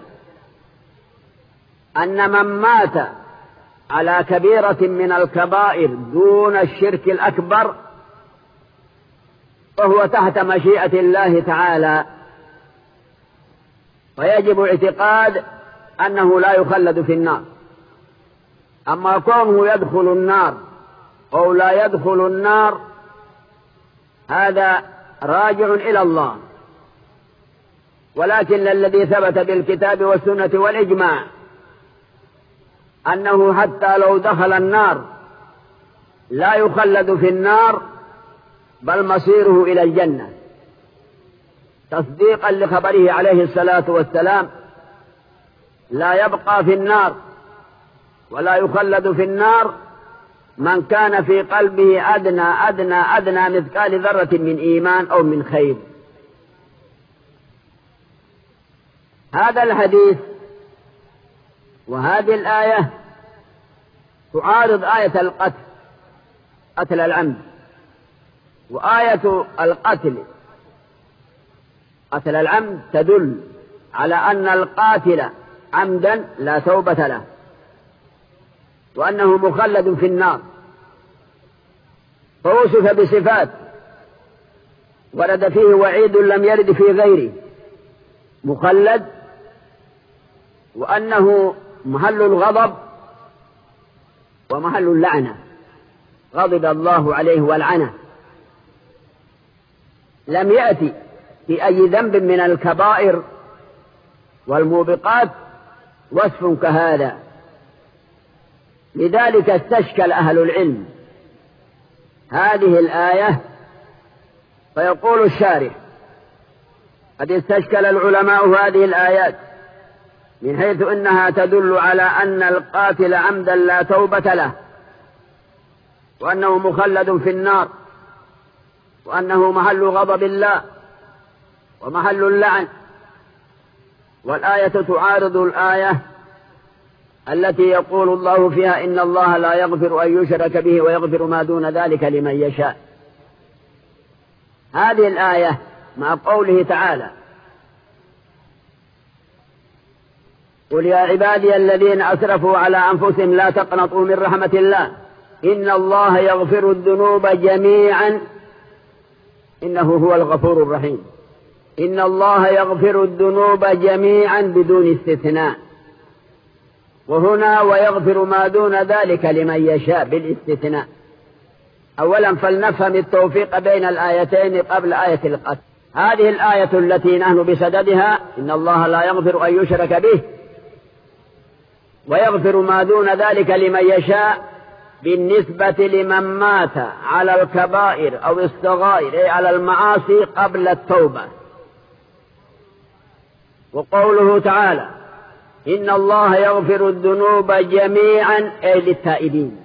أن من مات على كبيرة من الكبائر دون الشرك الأكبر فهو تحت مشيئة الله تعالى، ويجب اعتقاد أنه لا يخلد في النار. أما كونه يدخل النار أو لا يدخل النار هذا راجع إلى الله، ولكن الذي ثبت بالكتاب والسنة والإجماع أنه حتى لو دخل النار لا يخلد في النار، بل مصيره إلى الجنة، تصديقا لخبره عليه الصلاة والسلام: لا يبقى في النار ولا يخلد في النار من كان في قلبه أدنى مثقال ذرة من إيمان أو من خير. هذا الحديث وهذه الآية تعارض آية القتل، قتل العمد، وآية القتل قتل العمد تدل على أن القاتل عمدا لا توبة له، وأنه مخلد في النار. فوصف بصفات ورد فيه وعيد لم يرد في غيره، مخلد، وأنه محل الغضب ومحل اللعنة، غضب الله عليه والعنة. لم يأتي في أي ذنب من الكبائر والموبقات وصف كهذا، لذلك استشكل أهل العلم هذه الآية، فيقول الشارح: قد استشكل العلماء هذه الآيات من حيث إنها تدل على أن القاتل عمدا لا توبة له، وأنه مخلد في النار، وأنه محل غضب الله ومحل اللعن. والآية تعارض الآية التي يقول الله فيها: إن الله لا يغفر أن يشرك به ويغفر ما دون ذلك لمن يشاء. هذه الآية مع قوله تعالى: قل يا عبادي الذين أسرفوا على أنفسهم لا تقنطوا من رحمة الله إن الله يغفر الذنوب جميعا إنه هو الغفور الرحيم. إن الله يغفر الذنوب جميعا بدون استثناء، وهنا ويغفر ما دون ذلك لمن يشاء بالاستثناء. أولا فلنفهم التوفيق بين الآيتين قبل آية القتل. هذه الآية التي نحن بصددها: إن الله لا يغفر أن يشرك به ويغفر ما دون ذلك لمن يشاء، بالنسبة لمن مات على الكبائر أو الصغائر، أي على المعاصي قبل التوبة. وقوله تعالى: إن الله يغفر الذنوب جميعا، أي للتائبين،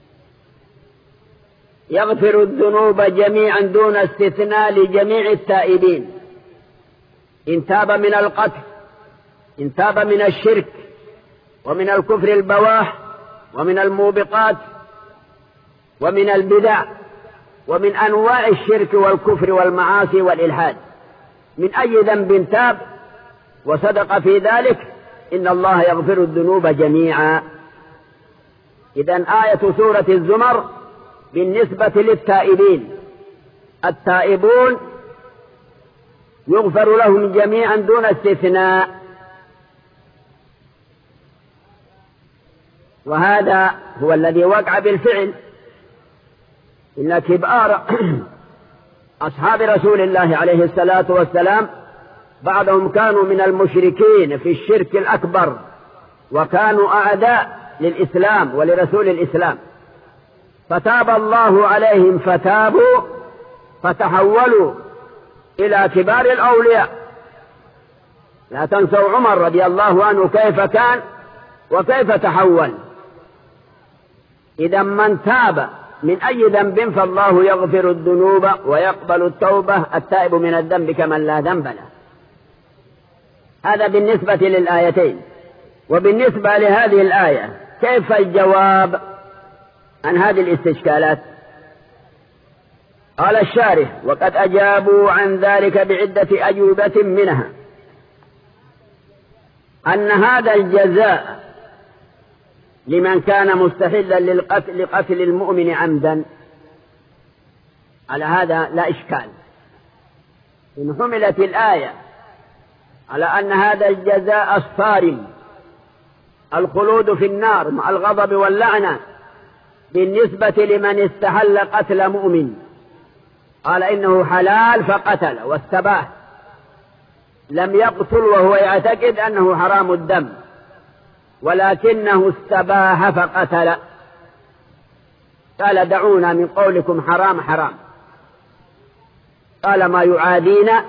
يغفر الذنوب جميعا دون استثناء لجميع التائبين، إن تاب من القتل، إن تاب من الشرك ومن الكفر البواح ومن الموبقات ومن البدع ومن أنواع الشرك والكفر والمعاصي والإلحاد، من أي ذنب تاب وصدق في ذلك إن الله يغفر الذنوب جميعا. إذن آية سورة الزمر بالنسبة للتائبين، التائبون يغفر لهم جميعا دون استثناء. وهذا هو الذي وقع بالفعل، إن كبار أصحاب رسول الله عليه الصلاة والسلام بعضهم كانوا من المشركين في الشرك الأكبر، وكانوا أعداء للإسلام ولرسول الإسلام، فتاب الله عليهم فتابوا فتحولوا إلى كبار الأولياء. لا تنسوا عمر رضي الله عنه كيف كان وكيف تحول. إذا من تاب من أي ذنب فالله يغفر الذنوب ويقبل التوبة، التائب من الذنب كمن لا ذنب له. هذا بالنسبة للآيتين. وبالنسبة لهذه الآية كيف الجواب عن هذه الاستشكالات؟ قال الشارح: وقد أجابوا عن ذلك بعدة أجوبة، منها أن هذا الجزاء لمن كان مستحلا لقتل المؤمن عمدا. على هذا لا إشكال، إن حملت الآية على أن هذا الجزاء الصارم، الخلود في النار مع الغضب واللعنة، بالنسبة لمن استحل قتل مؤمن. قال إنه حلال فقتل واستباح، لم يقتل وهو يعتقد أنه حرام الدم، ولكنه استباح فقتل. قال: دعونا من قولكم حرام حرام. قال: ما يعادينا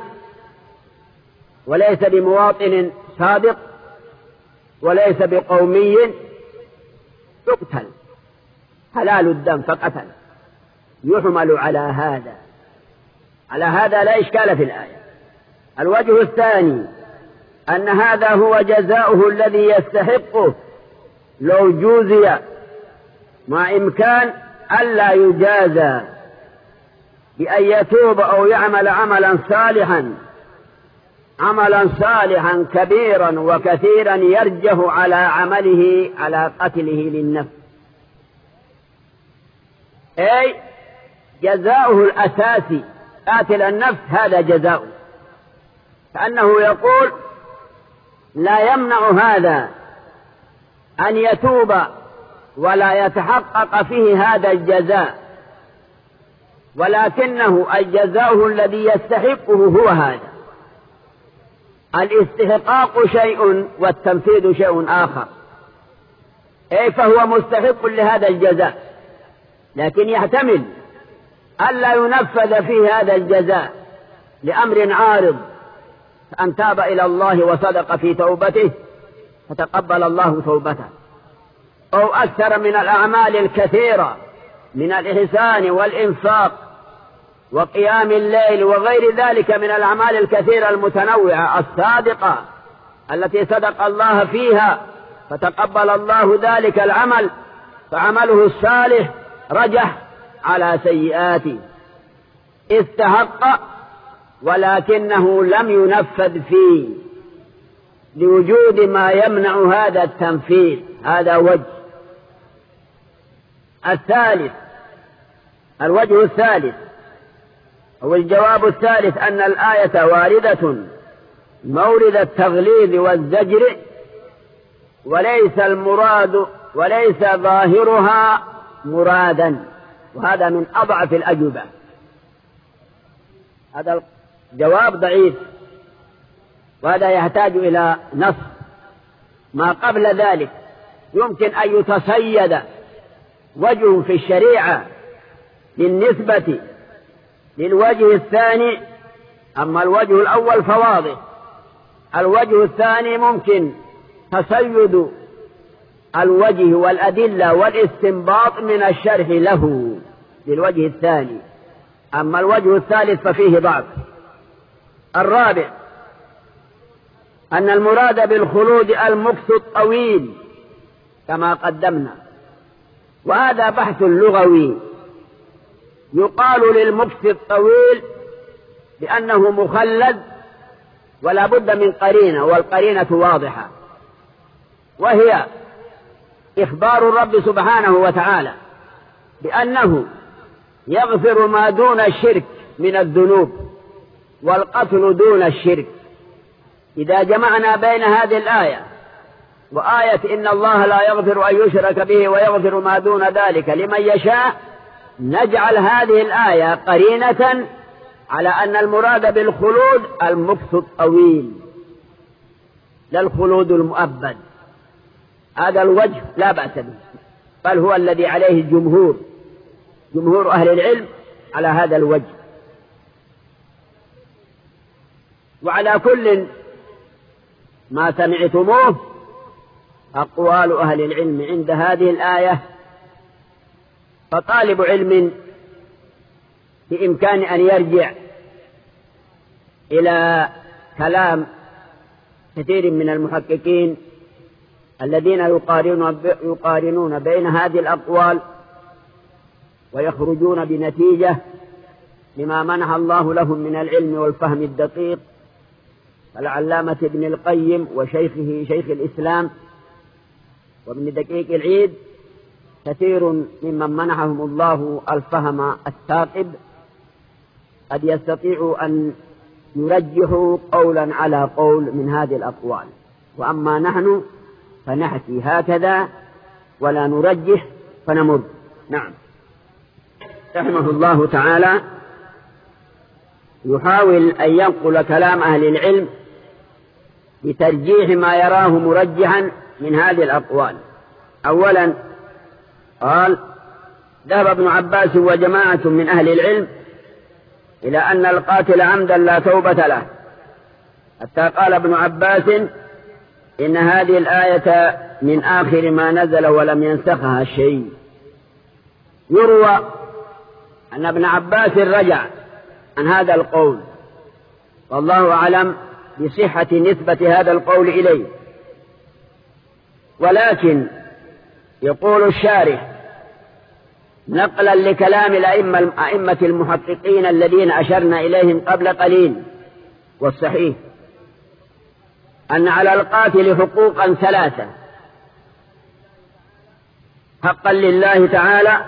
وليس بمواطن صادق وليس بقومي يقتل، حلال الدم فقتل. يحمل على هذا، على هذا لا إشكال في الآية. الوجه الثاني أن هذا هو جزاؤه الذي يستحقه لو جوزي مع إمكان ألا يجازى بأن يتوب أو يعمل عملا صالحا كبيرا وكثيرا يرجه على عمله على قتله للنفس، أي جزاؤه الأساسي قاتل النفس هذا جزاؤه، كأنه يقول لا يمنع هذا أن يتوب ولا يتحقق فيه هذا الجزاء، ولكنه الجزاء الذي يستحقه هو هذا. الاستحقاق شيء والتنفيذ شيء آخر، أي فهو مستحق لهذا الجزاء، لكن يحتمل ألا ينفذ فيه هذا الجزاء لأمر عارض، فأن تاب إلى الله وصدق في توبته فتقبل الله توبته، أو أكثر من الأعمال الكثيرة من الإحسان والإنفاق وقيام الليل وغير ذلك من الأعمال الكثيرة المتنوعة الصادقة التي صدق الله فيها، فتقبل الله ذلك العمل، فعمله الصالح رجح على سيئاته، استحق ولكنه لم ينفذ فيه لوجود ما يمنع هذا التنفيذ. هذا وجه. الوجه الثالث أو الجواب الثالث أن الآية واردة مورد التغليظ والزجر، وليس ظاهرها مرادا، وهذا من أضعف الأجوبة. هذا الجواب ضعيف، وهذا يحتاج إلى نص. ما قبل ذلك يمكن أن يتصيد وجه في الشريعة بالنسبة للوجه الثاني، أما الوجه الأول فواضح. الوجه الثاني ممكن تصيد الوجه والأدلة والاستنباط من الشرح له للوجه الثاني، أما الوجه الثالث ففيه ضعف. الرابع أن المراد بالخلود المكث الطويل كما قدمنا، وهذا بحث لغوي. يقال للمكث الطويل بأنه مخلد ولا بد من قرينة، والقرينة واضحة، وهي إخبار الرب سبحانه وتعالى بأنه يغفر ما دون الشرك من الذنوب والقتل دون الشرك. إذا جمعنا بين هذه الآية وآية إن الله لا يغفر أن يشرك به ويغفر ما دون ذلك لمن يشاء، نجعل هذه الآية قرينة على أن المراد بالخلود المكث الطويل لا الخلود المؤبد. هذا الوجه لا بأس به، بل هو الذي عليه جمهور أهل العلم على هذا الوجه. وعلى كل ما سمعتموه أقوال أهل العلم عند هذه الآية، فطالب علم بإمكان أن يرجع إلى كلام كثير من المحققين الذين يقارنون بين هذه الأقوال ويخرجون بنتيجة لما منح الله لهم من العلم والفهم الدقيق، العلامة ابن القيم وشيخه شيخ الإسلام وابن دقيق العيد، كثير ممن منحهم الله الفهم الثاقب قد يستطيع أن يرجحوا قولا على قول من هذه الأقوال، وأما نحن فنحكي هكذا ولا نرجح فنمر. نعم. رحمه الله تعالى يحاول أن ينقل كلام أهل العلم بترجيح ما يراه مرجحا من هذه الأقوال. أولا قال: ذهب ابن عباس وجماعة من أهل العلم إلى أن القاتل عمدا لا توبة له، حتى قال ابن عباس إن هذه الآية من آخر ما نزل ولم ينسخها شيء. يروى أن ابن عباس رجع عن هذا القول، والله أعلم بصحة نسبة هذا القول إليه، ولكن يقول الشارح نقلا لكلام الأئمة المحققين الذين أشرنا إليهم قبل قليل. والصحيح أن على القاتل حقوقا ثلاثة: حقا لله تعالى،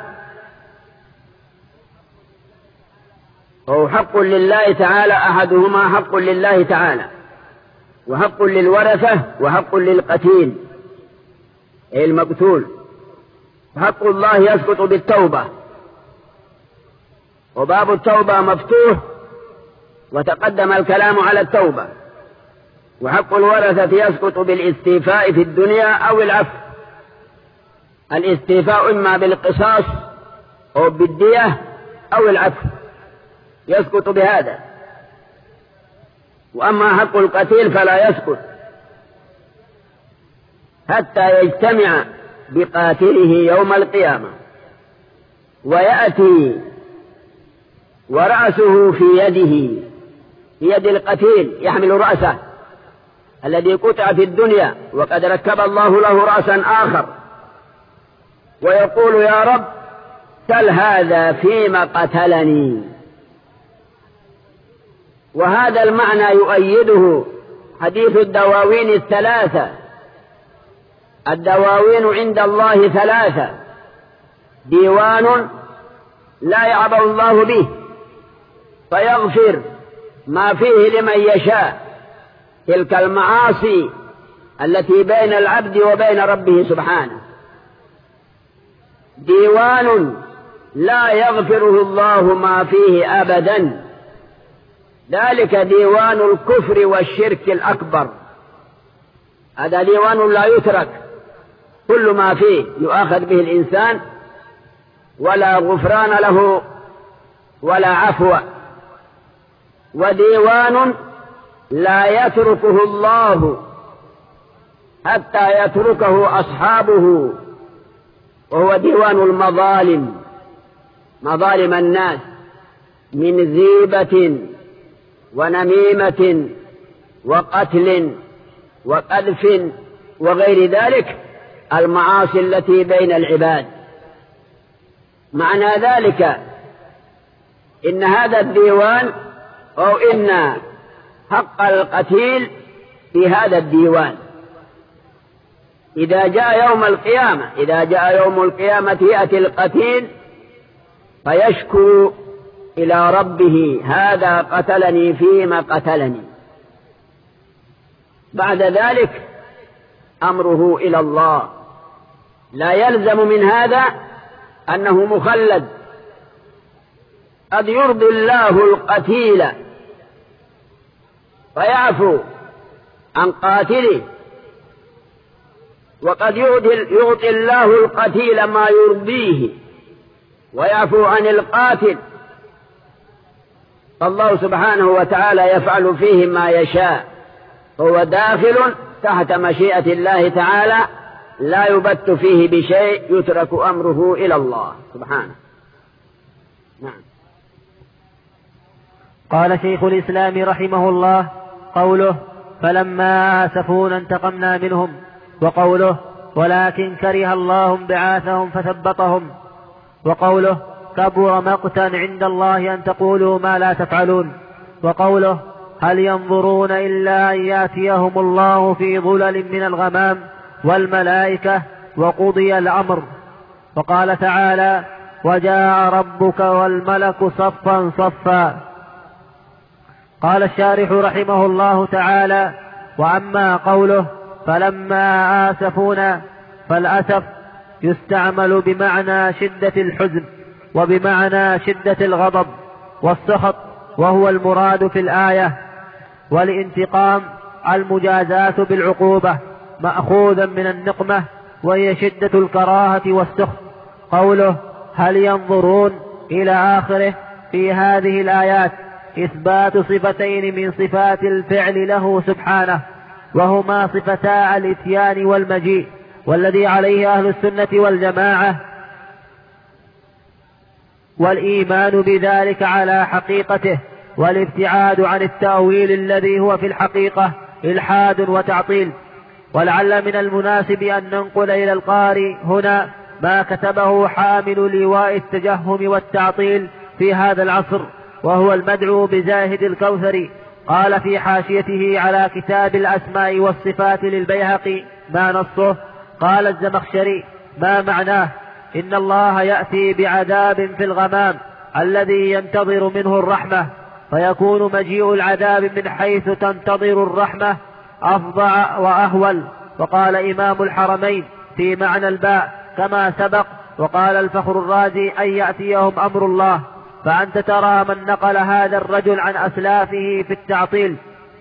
أو حق لله تعالى أحدهما حق لله تعالى، وحق للورثة، وحق للقتيل أي المقتول. حق الله يسقط بالتوبة، وباب التوبة مفتوح وتقدم الكلام على التوبة. وحق الورثة يسقط بالاستيفاء في الدنيا أو العفو. الاستيفاء إما بالقصاص أو بالدية أو العفو، يسقط بهذا. وأما حق القتيل فلا يسقط حتى يجتمع بقاتله يوم القيامة ويأتي ورأسه في يده، في يد القتيل، يحمل رأسه الذي قطع في الدنيا، وقد ركب الله له رأسا آخر، ويقول: يا رب سل هذا فيما قتلني. وهذا المعنى يؤيده حديث الدواوين الثلاثة. الدواوين عند الله ثلاثة: ديوان لا يعبأ الله به فيغفر ما فيه لمن يشاء، تلك المعاصي التي بين العبد وبين ربه سبحانه. ديوان لا يغفره الله ما فيه أبدا، ذلك ديوان الكفر والشرك الأكبر. هذا ديوان لا يترك، كل ما فيه يؤاخذ به الإنسان، ولا غفران له ولا عفو. وديوان لا يتركه الله حتى يتركه أصحابه، وهو ديوان المظالم، مظالم الناس من غيبة ونميمة وقتل وقذف وغير ذلك، المعاصي التي بين العباد. معنى ذلك إن هذا الديوان، أو إن حق القتيل في هذا الديوان. إذا جاء يوم القيامة يأتي القتيل فيشكو إلى ربه: هذا قتلني فيما قتلني. بعد ذلك أمره إلى الله. لا يلزم من هذا أنه مخلد، قد يرضي الله القتيل فيعفو عن قاتله، وقد يعطي الله القتيل ما يرضيه ويعفو عن القاتل. فالله سبحانه وتعالى يفعل فيه ما يشاء، هو داخل تحت مشيئة الله تعالى، لا يبت فيه بشيء، يترك أمره إلى الله سبحانه. نعم. قال شيخ الإسلام رحمه الله: قوله فلما آسفونا انتقمنا منهم، وقوله ولكن كره الله انبعاثهم فثبطهم، وقوله كبر مقتا عند الله أن تقولوا ما لا تفعلون، وقوله هل ينظرون إلا أن يأتيهم الله في ظلل من الغمام والملائكة وقضي الأمر. وقال تعالى: وجاء ربك والملك صفا صفا. قال الشارح رحمه الله تعالى: وأما قوله فلما آسفونا، فالأسف يستعمل بمعنى شدة الحزن وبمعنى شدة الغضب والسخط، وهو المراد في الآية. والانتقام المجازاة بالعقوبة مأخوذا من النقمة، وهي شدة الكراهة والسخط. قوله هل ينظرون إلى آخره في هذه الآيات إثبات صفتين من صفات الفعل له سبحانه، وهما صفتا الإتيان والمجيء، والذي عليه أهل السنة والجماعة، والإيمان بذلك على حقيقته، والابتعاد عن التأويل الذي هو في الحقيقة إلحاد وتعطيل. ولعل من المناسب أن ننقل إلى القارئ هنا ما كتبه حامل لواء التجهم والتعطيل في هذا العصر، وهو المدعو بزاهد الكوثري. قال في حاشيته على كتاب الأسماء والصفات للبيهقي: ما نصه؟ قال الزمخشري: ما معناه؟ إن الله يأتي بعذاب في الغمام الذي ينتظر منه الرحمة، فيكون مجيء العذاب من حيث تنتظر الرحمة أفظع وأهول. وقال إمام الحرمين في معنى الباء كما سبق. وقال الفخر الرازي: أن يأتيهم أمر الله. فأنت ترى من نقل هذا الرجل عن أسلافه في التعطيل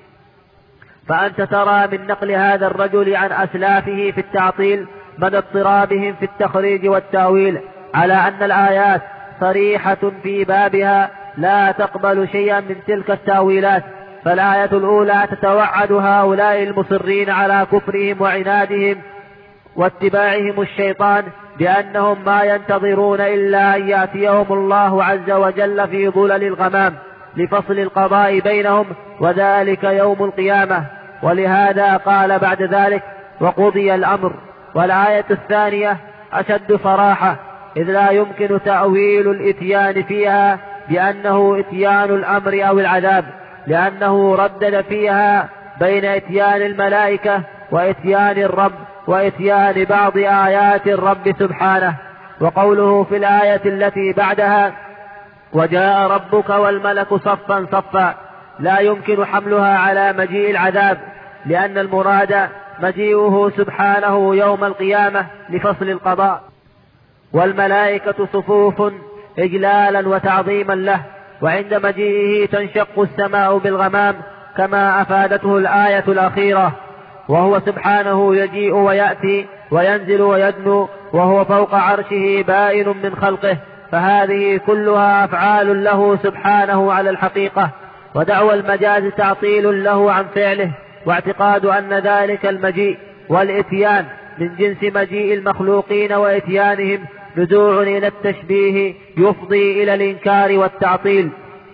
مدى اضطرابهم في التخريج والتأويل على أن الآيات صريحة في بابها لا تقبل شيئا من تلك التأويلات. فالآية الأولى تتوعد هؤلاء المصرين على كفرهم وعنادهم واتباعهم الشيطان بأنهم ما ينتظرون إلا أن يأتيهم الله عز وجل في ظلل الغمام لفصل القضاء بينهم، وذلك يوم القيامة. ولهذا قال بعد ذلك: وقضي الأمر. والآية الثانية أشد صراحة، إذ لا يمكن تأويل الإتيان فيها بأنه إتيان الأمر أو العذاب، لأنه ردد فيها بين إتيان الملائكة وإتيان الرب وإتيان بعض آيات الرب سبحانه. وقوله في الآية التي بعدها: وجاء ربك والملك صفا صفا، لا يمكن حملها على مجيء العذاب، لأن المراد مجيئه سبحانه يوم القيامة لفصل القضاء، والملائكة صفوف إجلالا وتعظيما له، وعند مجيئه تنشق السماء بالغمام كما أفادته الآية الأخيرة. وهو سبحانه يجيء ويأتي وينزل ويدنو، وهو فوق عرشه بائن من خلقه، فهذه كلها أفعال له سبحانه على الحقيقة. ودعوى المجاز تعطيل له عن فعله، واعتقاد أن ذلك المجيء والإتيان من جنس مجيء المخلوقين وإتيانهم نزوع إلى التشبيه يفضي إلى الإنكار والتعطيل.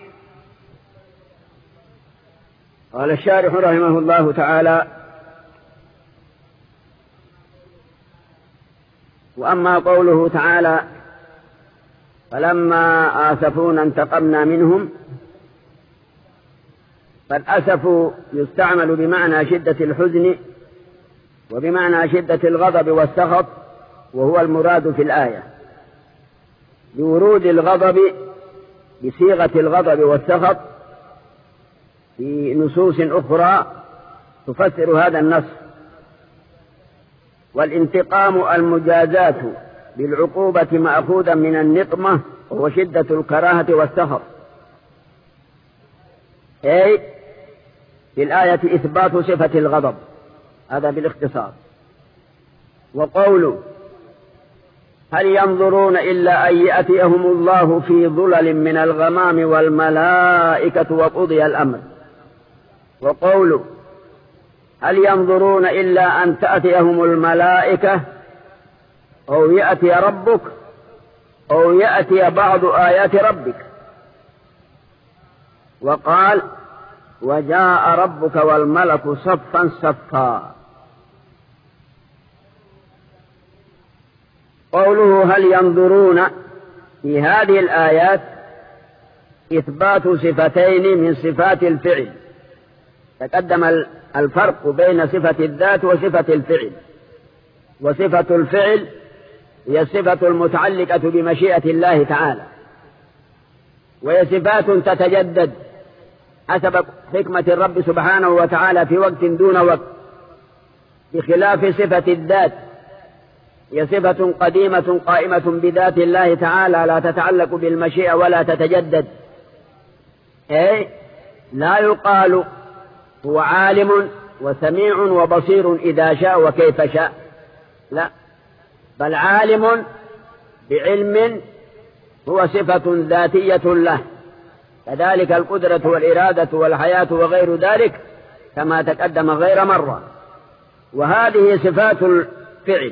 قال الشارح رحمه الله تعالى: وأما قوله تعالى: فلما آسفونا انتقمنا منهم، فالأسف يستعمل بمعنى شدة الحزن وبمعنى شدة الغضب والسخط، وهو المراد في الآية، لورود الغضب بصيغة الغضب والسخط في نصوص أخرى تفسر هذا النص. والانتقام المجازات بالعقوبة مأخوذا من النقمة، وهو شدة الكراهة والسخط. أي في الآية إثبات صفة الغضب، هذا بالاختصار. وقوله: هل ينظرون إلا أن يأتيهم الله في ظلل من الغمام والملائكة وقضي الأمر. وقوله: هل ينظرون إلا أن تأتيهم الملائكة أو يأتي ربك أو يأتي بعض آيات ربك. وقال: وجاء ربك والملك صفا صفا. قوله هل ينظرون في هذه الآيات إثبات صفتين من صفات الفعل. تقدم الفرق بين صفة الذات وصفة الفعل. وصفة الفعل هي الصفة المتعلقة بمشيئة الله تعالى، وهي صفات تتجدد حسب حكمة الرب سبحانه وتعالى في وقت دون وقت، بخلاف صفة الذات، هي صفة قديمة قائمة بذات الله تعالى، لا تتعلق بالمشيئة ولا تتجدد. أي لا يقال هو عالم وسميع وبصير إذا شاء وكيف شاء، لا، بل عالم بعلم هو صفة ذاتية له، كذلك القدرة والإرادة والحياة وغير ذلك كما تقدم غير مرة. وهذه صفات الفعل،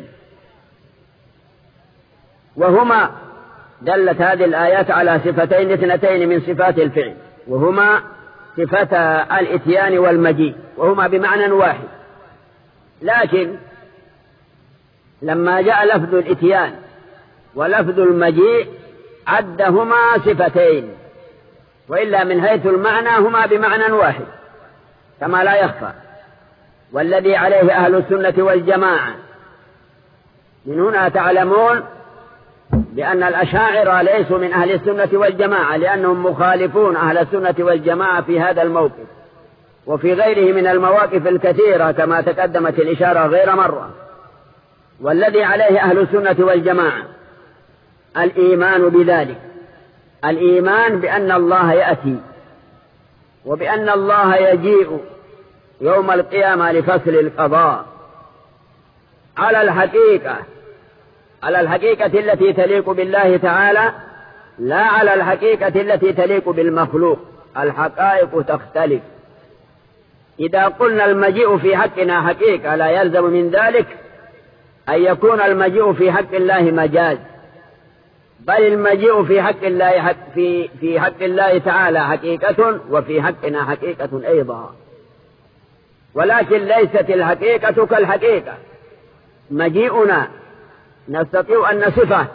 وهما دلت هذه الآيات على صفتين اثنتين من صفات الفعل، وهما صفتا الإتيان والمجيء، وهما بمعنى واحد. لكن لما جاء لفظ الإتيان ولفظ المجيء عدهما صفتين، وإلا من حيث المعنى هما بمعنى واحد كما لا يخفى. والذي عليه أهل السنة والجماعة، من هنا تعلمون بأن الأشاعرة ليسوا من أهل السنة والجماعة، لأنهم مخالفون أهل السنة والجماعة في هذا الموقف وفي غيره من المواقف الكثيرة كما تقدمت الإشارة غير مرة. والذي عليه أهل السنة والجماعة الإيمان بذلك، الإيمان بأن الله يأتي، وبأن الله يجيء يوم القيامة لفصل القضاء على الحقيقة التي تليق بالله تعالى، لا على الحقيقة التي تليق بالمخلوق. الحقائق تختلف. إذا قلنا المجيء في حقنا حقيقة، لا يلزم من ذلك أن يكون المجيء في حق الله مجاز، بل المجيء في حق الله تعالى حقيقة، وفي حقنا حقيقة أيضا، ولكن ليست الحقيقة كالحقيقة. مجيئنا نستطيع أن نصفه،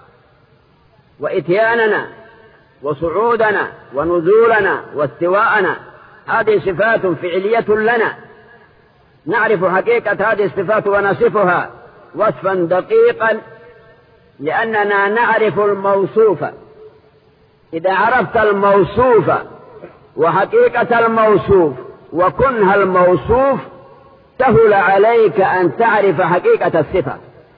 وإتياننا وصعودنا ونزولنا واستواءنا هذه صفات فعلية لنا، نعرف حقيقة هذه الصفات ونصفها وصفا دقيقا، لأننا نعرف الموصوف. إذا عرفت الموصوف وحقيقة الموصوف وكنها الموصوف، سهل عليك أن تعرف حقيقة الصفة.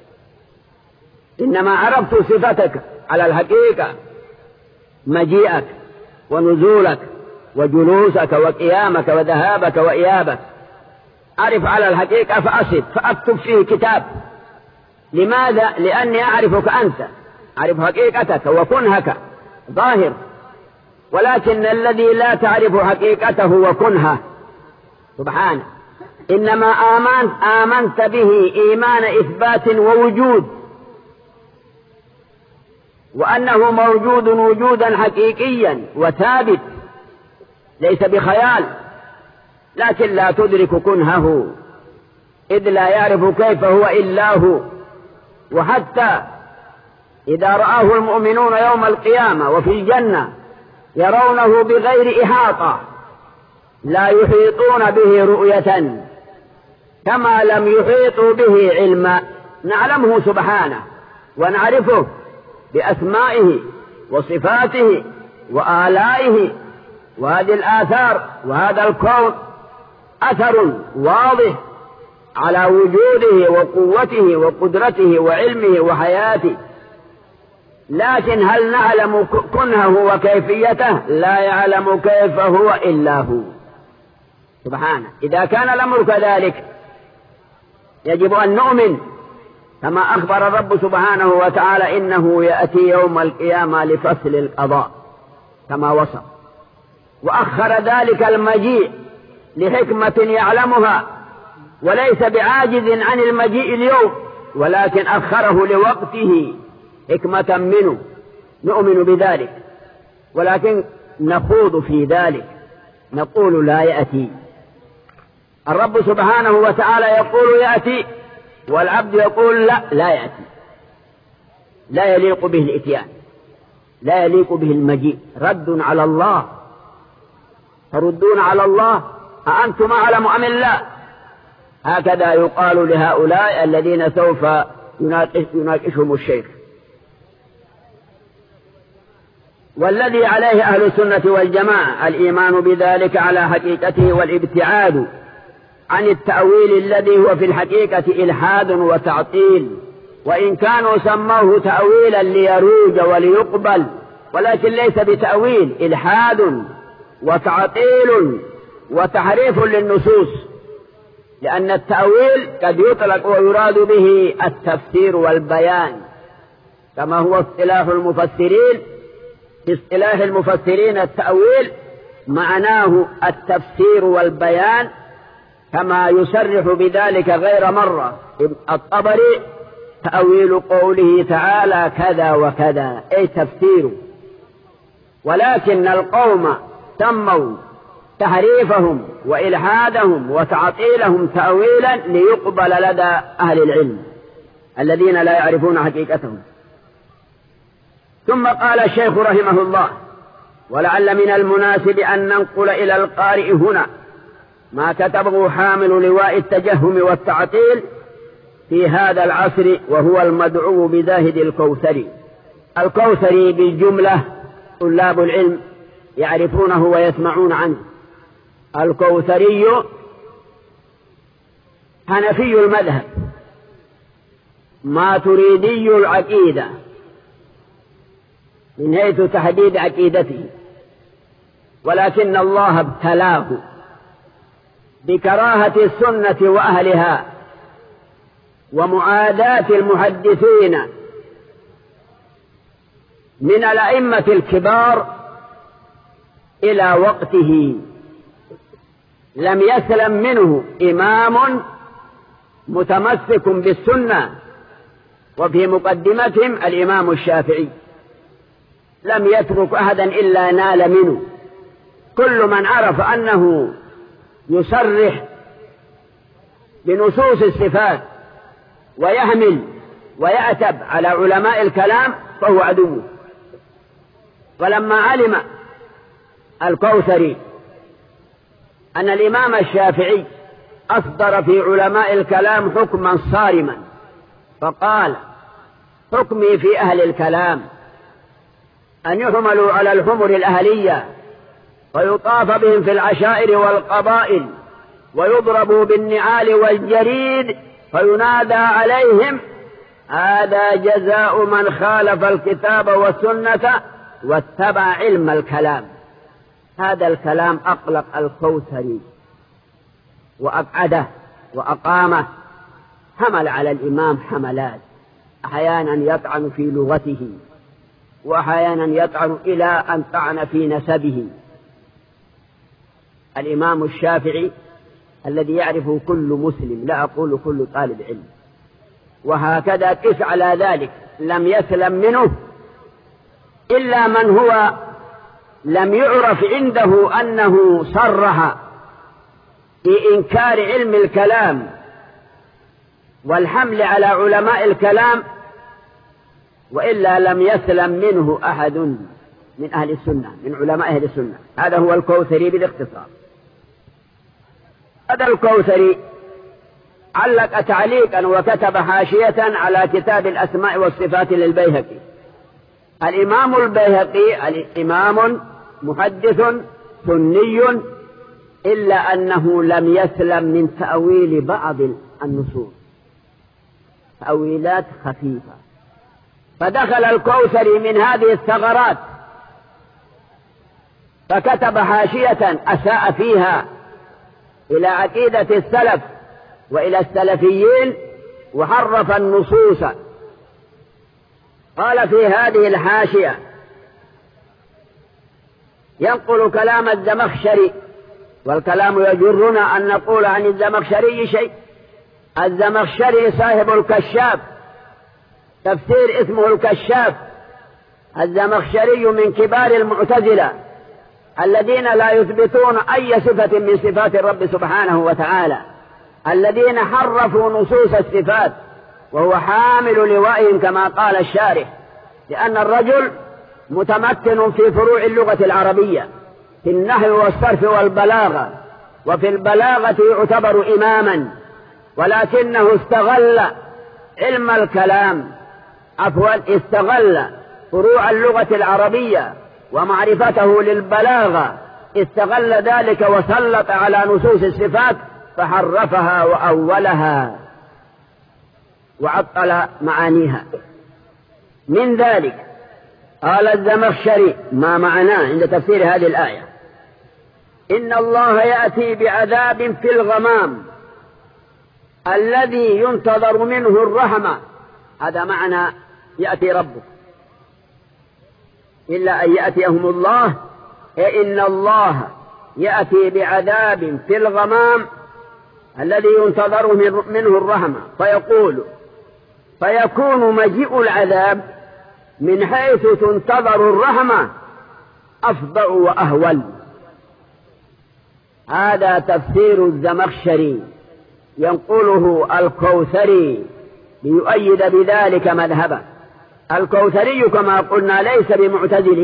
إنما عرفت صفتك على الحقيقة، مجيئك ونزولك وجلوسك وقيامك وذهابك وإيابك، أعرف على الحقيقة فأكتب فيه كتاب. لماذا؟ لأني أعرفك أنت، أعرف حقيقتك وكنهك ظاهر. ولكن الذي لا تعرف حقيقته وكنهه سبحانه، إنما آمنت به إيمان إثبات ووجود، وأنه موجود وجودا حقيقيا وثابت ليس بخيال، لكن لا تدرك كنهه، إذ لا يعرف كيف هو إلا هو. وحتى إذا رآه المؤمنون يوم القيامة وفي الجنة يرونه بغير إحاطة، لا يحيطون به رؤية، كما لم يحيطوا به علما. نعلمه سبحانه ونعرفه بأسمائه وصفاته وآلائه، وهذه الآثار وهذا الكون أثر واضح على وجوده وقوته وقدرته وعلمه وحياته، لكن هل نعلم كنهه وكيفيته؟ لا يعلم كيف هو إلا هو سبحانه. إذا كان الأمر كذلك يجب أن نؤمن كما أخبر الرب سبحانه وتعالى إنه يأتي يوم القيامة لفصل القضاء كما وصف، وأخر ذلك المجيء لحكمة يعلمها، وليس بعاجز عن المجيء اليوم، ولكن أخره لوقته حكمة منه. نؤمن بذلك، ولكن نخوض في ذلك، نقول لا يأتي. الرب سبحانه وتعالى يقول يأتي، والعبد يقول لا يأتي، لا يليق به الإتيان، لا يليق به المجيء. رد على الله، تردون على الله أأنتم أعلم أم الله؟ هكذا يقال لهؤلاء الذين سوف يناقشهم الشيخ. والذي عليه أهل السنة والجماعة الإيمان بذلك على حقيقته، والابتعاد عن التأويل الذي هو في الحقيقة إلحاد وتعطيل، وإن كانوا سموه تأويلا ليروج وليقبل، ولكن ليس بتأويل، إلحاد وتعطيل وتحريف للنصوص. لأن التأويل قد يطلق ويراد به التفسير والبيان، كما هو اصطلاح المفسرين. في اصطلاح المفسرين التأويل معناه التفسير والبيان، كما يصرح بذلك غير مرة الطبري: تأويل قوله تعالى كذا وكذا، أي تفسيره. ولكن القوم سموا تحريفهم وإلحادهم وتعطيلهم تأويلا ليقبل لدى أهل العلم الذين لا يعرفون حقيقتهم. ثم قال الشيخ رحمه الله: ولعل من المناسب أن ننقل إلى القارئ هنا ما كتبه حامل لواء التجهم والتعطيل في هذا العصر، وهو المدعو بزاهد الكوثري. الكوثري بالجملة طلاب العلم يعرفونه ويسمعون عنه. الكوثري حنفي المذهب، ماتريدي العقيدة من حيث تحديد عقيدته، ولكن الله ابتلاه بكراهة السنة وأهلها ومعاداة المحدثين من الأئمة الكبار إلى وقته لم يسلم منه إمام متمسك بالسنة، وفي مقدمتهم الإمام الشافعي لم يترك أحدا إلا نال منه. كل من عرف أنه يصرح بنصوص الصفات ويحمل ويعتب على علماء الكلام فهو عدوه. ولما علم الكوثري أن الإمام الشافعي أصدر في علماء الكلام حكما صارما، فقال: حكمي في أهل الكلام أن يحملوا على الحمر الأهلية ويطاف بهم في العشائر والقبائل ويضربوا بالنعال والجريد فينادى عليهم: هذا جزاء من خالف الكتاب والسنة واتبع علم الكلام. هذا الكلام أقلق الكوثري وأقعده وأقامه. حمل على الإمام حملات، أحيانا يطعن في لغته، وأحيانا يطعن إلى أن طعن في نسبه. الإمام الشافعي الذي يعرفه كل مسلم، لا أقول كل طالب علم، وهكذا قس على ذلك، لم يسلم منه إلا من هو لم يعرف عنده أنه صرح بإنكار علم الكلام والحمل على علماء الكلام، وإلا لم يسلم منه أحد من أهل السنة، من علماء أهل السنة. هذا هو الكوثري بالاختصار. هذا الكوثري علق تعليقا وكتب حاشية على كتاب الأسماء والصفات للبيهقي. الإمام البيهقي إمام محدث سني، إلا أنه لم يسلم من تأويل بعض النصوص، تأويلات خفيفة، فدخل الكوثري من هذه الثغرات فكتب حاشية أساء فيها إلى عقيدة السلف وإلى السلفيين وحرف النصوص. قال في هذه الحاشية: ينقل كلام الزمخشري، والكلام يجرنا أن نقول عن الزمخشري شيء. الزمخشري صاحب الكشاف، تفسير اسمه الكشاف. الزمخشري من كبار المعتزلة الذين لا يثبتون أي صفة من صفات الرب سبحانه وتعالى، الذين حرفوا نصوص الصفات، وهو حامل لوائهم كما قال الشارح، لأن الرجل متمكن في فروع اللغة العربية، في النحو والصرف والبلاغة، وفي البلاغة يعتبر إماما، ولكنه استغل علم الكلام، استغل فروع اللغة العربية ومعرفته للبلاغة، استغل ذلك وسلط على نصوص الصفات فحرفها وأولها وعطل معانيها. من ذلك قال الزمخشري ما معناه عند تفسير هذه الآية: إن الله يأتي بعذاب في الغمام الذي ينتظر منه الرحمة. هذا معنى يأتي ربك، إلا أن يأتيهم الله، إن الله يأتي بعذاب في الغمام الذي ينتظر منه الرحمة، فيكون مجيء العذاب من حيث تنتظر الرحمة أفضع وأهول. هذا تفسير الزمخشري ينقله الكوثري ليؤيد بذلك مذهبه. الكوثري كما قلنا ليس بمعتزلي،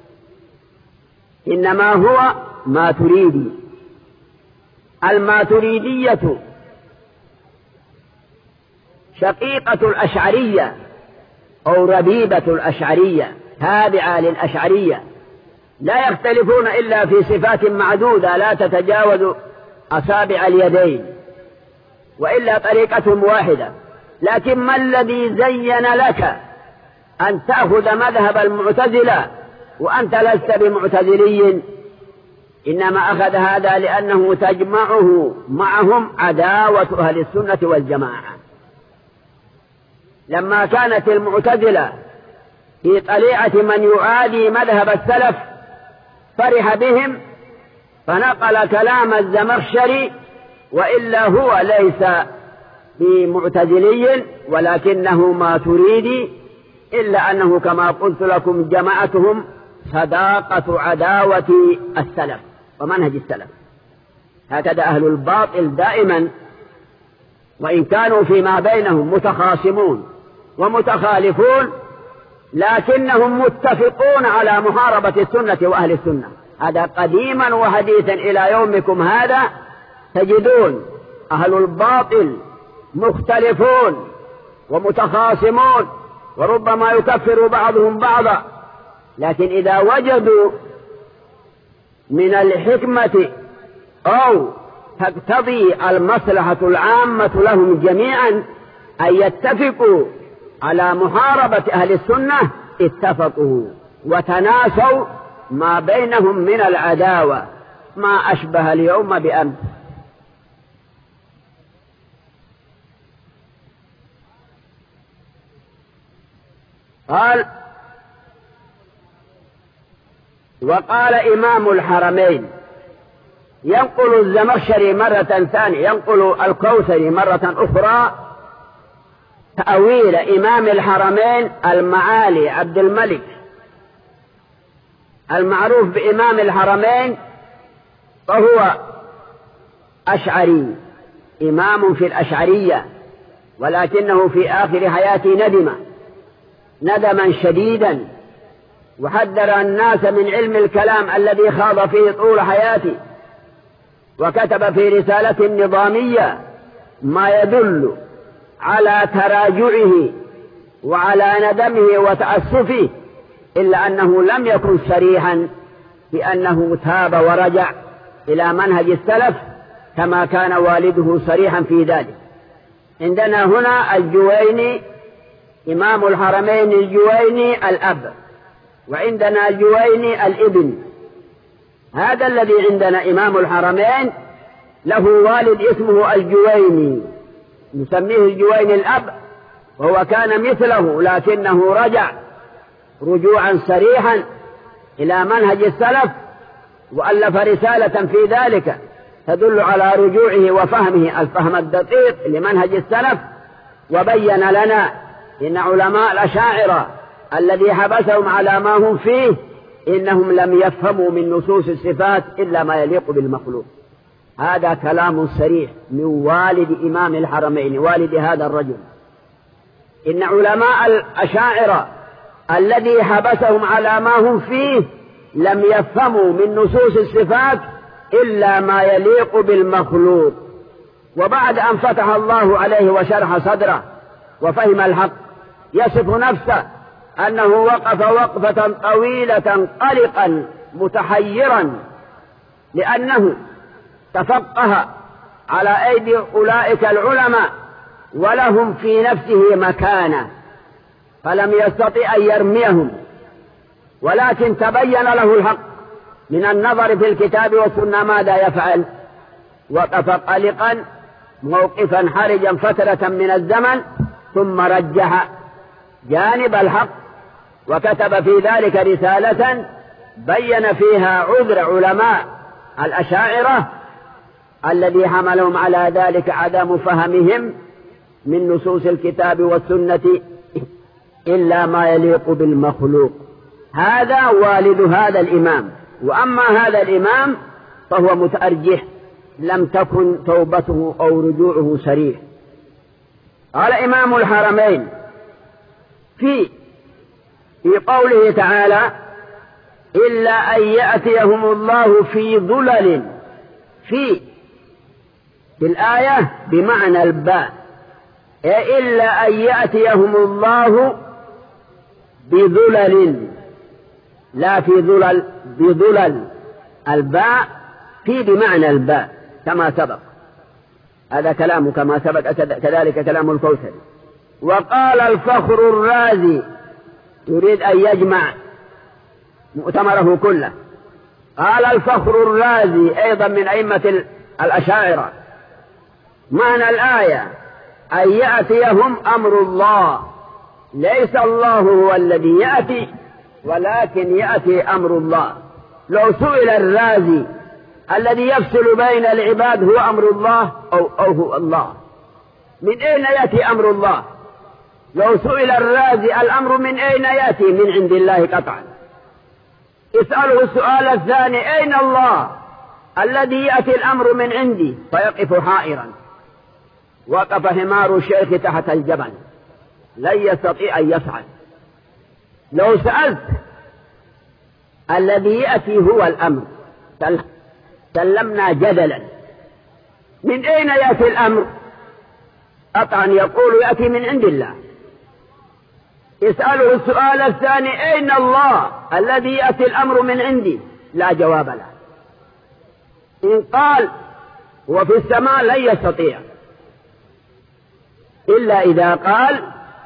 إنما هو ماتريدي. الماتريدية شقيقة الأشعرية أو ربيبة الأشعرية، تابعة للأشعرية، لا يختلفون إلا في صفات معدودة لا تتجاوز أصابع اليدين، وإلا طريقتهم واحدة. لكن ما الذي زين لك أن تأخذ مذهب المعتزلة وأنت لست بمعتزلي؟ إنما أخذ هذا لأنه تجمعه معهم عداوة أهل السنة والجماعة. لما كانت المعتزلة في طليعة من يعادي مذهب السلف فرح بهم فنقل كلام الزمخشري، وإلا هو ليس بمعتزلي ولكنه ماتريدي، إلا أنه كما قلت لكم جماعتهم صداقة عداوة السلف ومنهج السلف. هكذا أهل الباطل دائما، وإن كانوا فيما بينهم متخاصمون ومتخالفون، لكنهم متفقون على محاربة السنة وأهل السنة. هذا قديما وحديثا إلى يومكم هذا تجدون أهل الباطل مختلفون ومتخاصمون، وربما يكفر بعضهم بعضا، لكن إذا وجدوا من الحكمة أو تقتضي المصلحة العامة لهم جميعا أن يتفقوا على محاربة أهل السنة اتفقوا وتناسوا ما بينهم من العداوة، ما أشبه اليوم بأمس. قال: وقال إمام الحرمين، ينقل الزمخشري مرة ثانية، ينقل الكوثري مرة أخرى تأويل إمام الحرمين المعالي عبد الملك المعروف بإمام الحرمين، فهو أشعري، إمام في الأشعرية، ولكنه في آخر حياته ندما شديدا، وحذر الناس من علم الكلام الذي خاض فيه طول حياته، وكتب في رسالة نظامية ما يدل على تراجعه وعلى ندمه وتأسفه، إلا أنه لم يكن صريحا بأنه تاب ورجع إلى منهج السلف كما كان والده صريحا في ذلك. عندنا هنا الجويني إمام الحرمين، الجويني الأب، وعندنا الجويني الابن. هذا الذي عندنا إمام الحرمين له والد اسمه الجويني، نسميه الجويني الأب، وهو كان مثله لكنه رجع رجوعا صريحا إلى منهج السلف، وألف رسالة في ذلك تدل على رجوعه وفهمه الفهم الدقيق لمنهج السلف، وبين لنا إن علماء الأشاعرة الذي حبسهم على ما هم فيه إنهم لم يفهموا من نصوص الصفات إلا ما يليق بالمخلوق. هذا كلام صريح من والد إمام الحرمين، والد هذا الرجل. إن علماء الأشاعرة الذي حبسهم على ما هم فيه لم يفهموا من نصوص الصفات إلا ما يليق بالمخلوق. وبعد أن فتح الله عليه وشرح صدره وفهم الحق، يصف نفسه أنه وقف وقفة طويلة قلقا متحيرا، لأنه تفقه على أيدي أولئك العلماء ولهم في نفسه مكانة، فلم يستطع أن يرميهم، ولكن تبين له الحق من النظر في الكتاب والسنة ماذا يفعل. وقف قلقا موقفا حرجا فترة من الزمن، ثم رجح جانب الحق، وكتب في ذلك رسالة بين فيها عذر علماء الأشاعرة الذي حملهم على ذلك عدم فهمهم من نصوص الكتاب والسنة إلا ما يليق بالمخلوق. هذا والد هذا الإمام. وأما هذا الإمام فهو متأرجح، لم تكن توبته أو رجوعه صريح. قال إمام الحرمين في في قوله تعالى إلا أن يأتيهم الله في ظلل، في الآية بمعنى الباء، إلا أن يأتيهم الله بظلل، لا في ظلل، بظلل، الباء في بمعنى الباء كما سبق. هذا كلام كما سبق، كذلك كلام الكوثري. وقال الفخر الرازي، يريد أن يجمع مؤتمره كله، قال الفخر الرازي أيضا من أئمة الأشاعرة: معنى الآية أن يأتيهم أمر الله، ليس الله هو الذي يأتي ولكن يأتي أمر الله. لو سئل الرازي الذي يفصل بين العباد هو أمر الله أو هو الله، من أين يأتي أمر الله؟ لو سئل الرازي الأمر من أين يأتي؟ من عند الله قطعا. اسأله السؤال الثاني: أين الله الذي يأتي الأمر من عندي؟ فيقف حائرا. وقف حمار الشيخ تحت الجبل لن يستطيع أن يصعد. لو سألت الذي يأتي هو الأمر سلمنا جدلا، من أين يأتي الأمر؟ قطعا يقول يأتي من عند الله. اسأله السؤال الثاني: أين الله الذي يأتي الأمر من عندي؟ لا جواب له. إن قال هو في السماء لن يستطيع، إلا إذا قال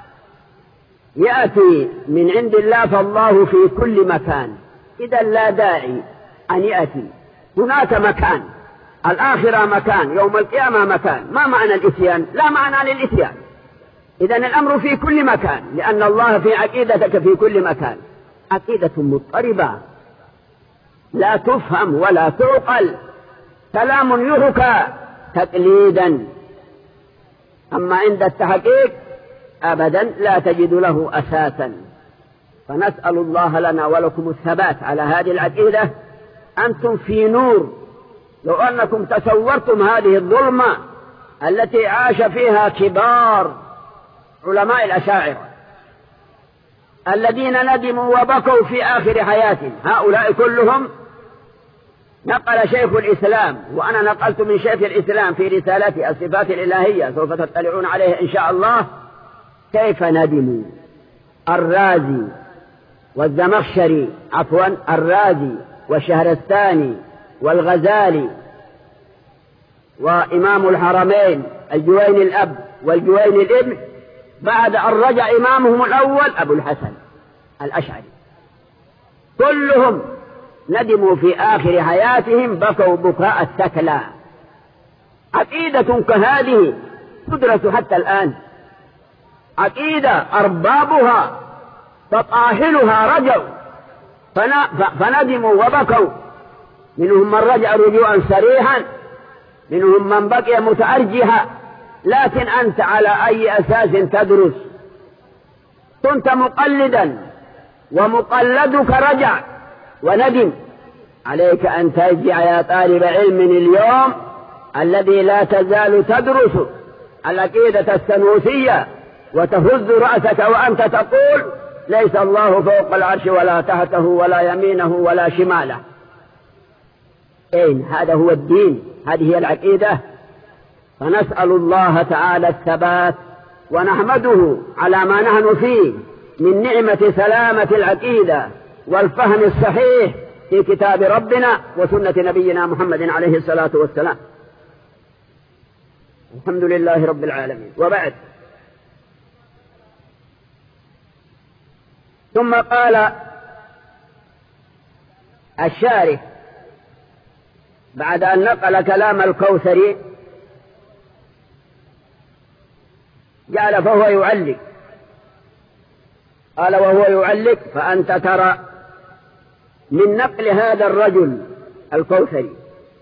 يأتي من عند الله فالله في كل مكان، إذا لا داعي أن يأتي. هناك مكان، الآخرة مكان، يوم القيامة مكان. ما معنى الإتيان؟ لا معنى للإتيان. إذن الأمر في كل مكان، لأن الله في عقيدتك في كل مكان. عقيدة مضطربة لا تفهم ولا تعقل، كلام يحكى تقليدا، أما عند التحقيق أبدا لا تجد له أساسا. فنسأل الله لنا ولكم الثبات على هذه العقيدة. أنتم في نور، لو أنكم تصورتم هذه الظلمة التي عاش فيها كبار علماء الأشاعرة الذين ندموا وبكوا في آخر حياتهم، هؤلاء كلهم نقل شيخ الإسلام، وأنا نقلت من شيخ الإسلام في رسالته الصفات الإلهية، سوف تطلعون عليه إن شاء الله، كيف ندموا. الرازي والزمخشري، عفوا الرازي والشهرستاني والغزالي وإمام الحرمين الجويني الأب والجويني الابن، بعد أن رجع إمامهم الأول أبو الحسن الأشعري، كلهم ندموا في آخر حياتهم، بكوا بكاء الثكلى. عقيدة كهذه تدرس حتى الآن، عقيدة أربابها فطاحلها رجوا فندموا وبكوا، منهم من رجع رجوعا صريحا، منهم من بقي متأرجها. لكن أنت على أي أساس تدرس؟ كنت مقلدا ومقلدك رجع وندم. عليك أن ترجع يا طالب علم اليوم الذي لا تزال تدرس العقيدة السنوسية وتهز رأسك وأنت تقول ليس الله فوق العرش ولا تحته ولا يمينه ولا شماله. أين هذا؟ هو الدين، هذه هي العقيدة. فنسأل الله تعالى الثبات، ونحمده على ما نحن فيه من نعمة سلامة العقيدة والفهم الصحيح في كتاب ربنا وسنة نبينا محمد عليه الصلاة والسلام. الحمد لله رب العالمين. وبعد، ثم قال الشارح بعد أن نقل كلام الكوثري جعل فهو يعلق، قال وهو يعلق: فأنت ترى من نقل هذا الرجل الكوثري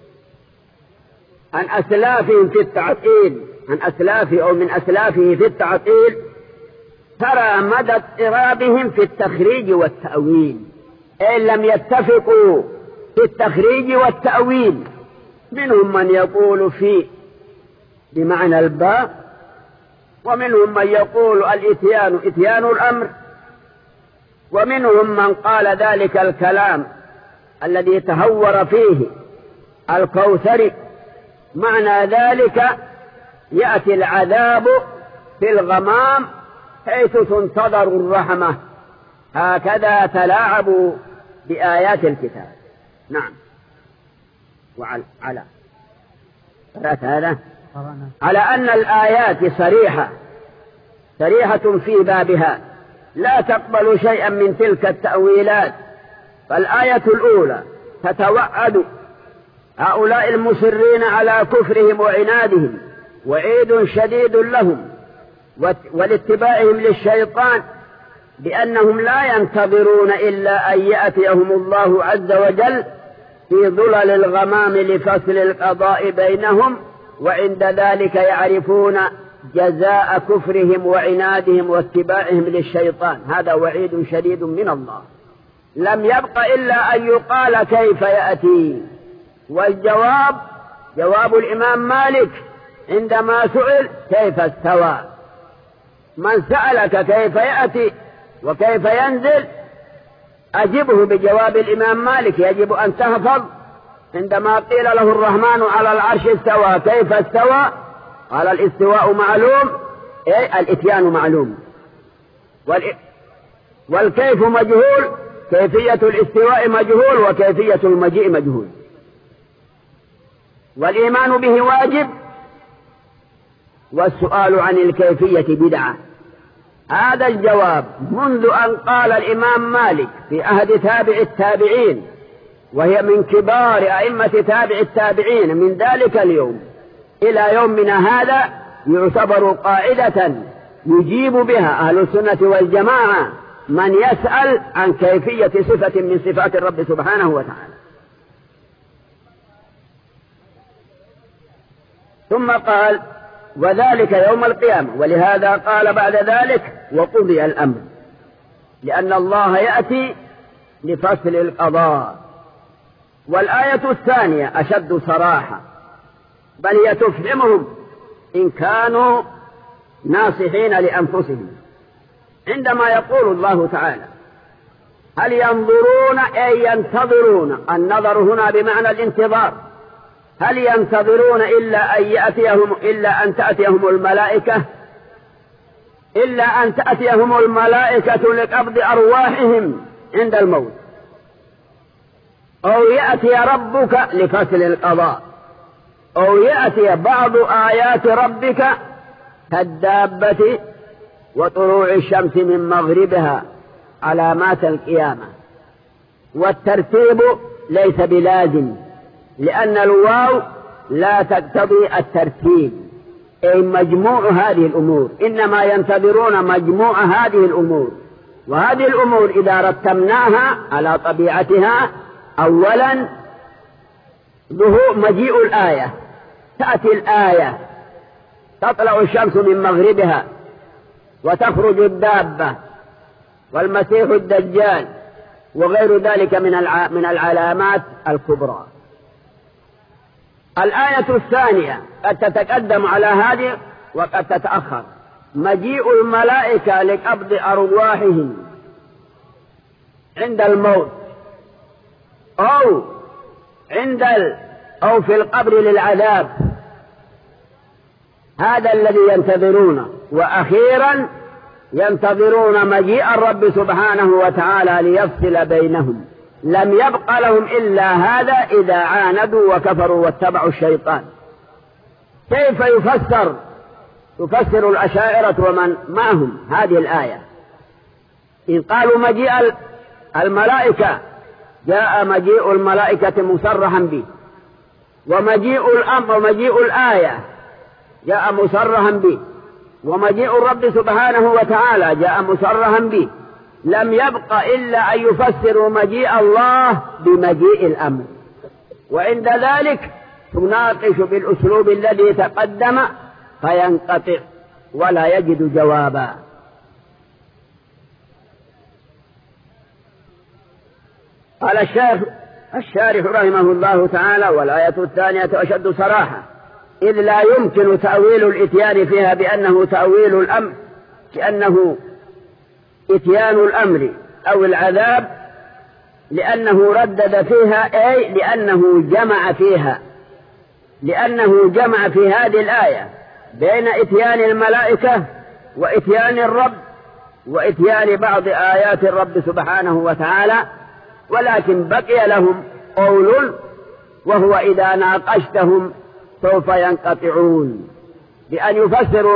عن أسلافهم في التعطيل، عن أسلافه أو من أسلافه في التعطيل، ترى مدى اضطرابهم في التخريج والتأويل، إن لم يتفقوا في التخريج والتأويل. منهم من يقول في بمعنى الباء، ومنهم من يقول الإتيان إتيان الأمر، ومنهم من قال ذلك الكلام الذي تهور فيه الكوثر معنى ذلك يأتي العذاب في الغمام حيث تنتظر الرحمة. هكذا تلاعبوا بآيات الكتاب. نعم. وعلى على أن الآيات صريحة في بابها لا تقبل شيئا من تلك التأويلات. فالآية الأولى تتوعد هؤلاء المصرين على كفرهم وعنادهم وعيد شديد لهم ولاتباعهم للشيطان بأنهم لا ينتظرون إلا أن يأتيهم الله عز وجل في ظلل الغمام لفصل القضاء بينهم، وعند ذلك يعرفون جزاء كفرهم وعنادهم واتباعهم للشيطان. هذا وعيد شديد من الله. لم يبق إلا أن يقال كيف يأتي، والجواب جواب الإمام مالك عندما سئل كيف استوى. من سألك كيف يأتي وكيف ينزل أجبه بجواب الإمام مالك. يجب أن تحفظ عندما قيل له الرحمن على العرش استوى كيف استوى؟ قال الاستواء معلوم، الإتيان معلوم، والكيف مجهول، كيفية الاستواء مجهول، وكيفية المجيء مجهول، والإيمان به واجب، والسؤال عن الكيفية بدعة. هذا الجواب منذ أن قال الإمام مالك في عهد تابع التابعين، وهي من كبار أئمة تابع التابعين من ذلك اليوم إلى يومنا هذا، يعتبر قاعدة يجيب بها أهل السنة والجماعة من يسأل عن كيفية صفة من صفات الرب سبحانه وتعالى. ثم قال وذلك يوم القيامة، ولهذا قال بعد ذلك وقضي الأمر، لأن الله يأتي لفصل القضاء. والآية الثانية أشد صراحة، بل هي تفهمهم إن كانوا ناصحين لأنفسهم، عندما يقول الله تعالى هل ينظرون أي ينتظرون، النظر هنا بمعنى الانتظار، هل ينتظرون إلا أن تأتيهم الملائكة لقبض أرواحهم عند الموت، أو يأتي ربك لفصل القضاء، أو يأتي بعض آيات ربك كالدابة وطلوع الشمس من مغربها علامات القيامة. والترتيب ليس بلازم، لأن الواو لا تقتضي الترتيب، أي مجموع هذه الأمور، إنما ينتظرون مجموع هذه الأمور. وهذه الأمور إذا رتبناها على طبيعتها، أولا ظهور مجيء الآية، تأتي الآية تطلع الشمس من مغربها وتخرج الدابة والمسيح الدجال وغير ذلك من العلامات الكبرى. الآية الثانية قد تتقدم على هذه وقد تتأخر، مجيء الملائكة لقبض أرواحهم عند الموت، أو في القبر للعذاب، هذا الذي ينتظرونه. وأخيرا ينتظرون مجيء الرب سبحانه وتعالى ليفصل بينهم. لم يبق لهم إلا هذا إذا عاندوا وكفروا واتبعوا الشيطان. كيف يفسر الأشاعرة ومن معهم هذه الآية؟ إن قالوا مجيء الملائكة، جاء مجيء الملائكة مصرحا به، ومجيء الأمر ومجيء الآية جاء مصرحا به، ومجيء الرب سبحانه وتعالى جاء مصرحا به. لم يبق إلا أن يفسروا مجيء الله بمجيء الأمر، وعند ذلك تناقش بالأسلوب الذي تقدم فينقطع ولا يجد جوابا. قال الشارح رحمه الله تعالى والآية الثانية أشد صراحة، إذ لا يمكن تأويل الإتيان فيها بأنه تأويل الأمر، كأنه إتيان الأمر أو العذاب لأنه ردد فيها، أي لأنه جمع في هذه الآية بين إتيان الملائكة وإتيان الرب وإتيان بعض آيات الرب سبحانه وتعالى. ولكن بقي لهم قول، وهو إذا ناقشتهم سوف ينقطعون، بأن يفسروا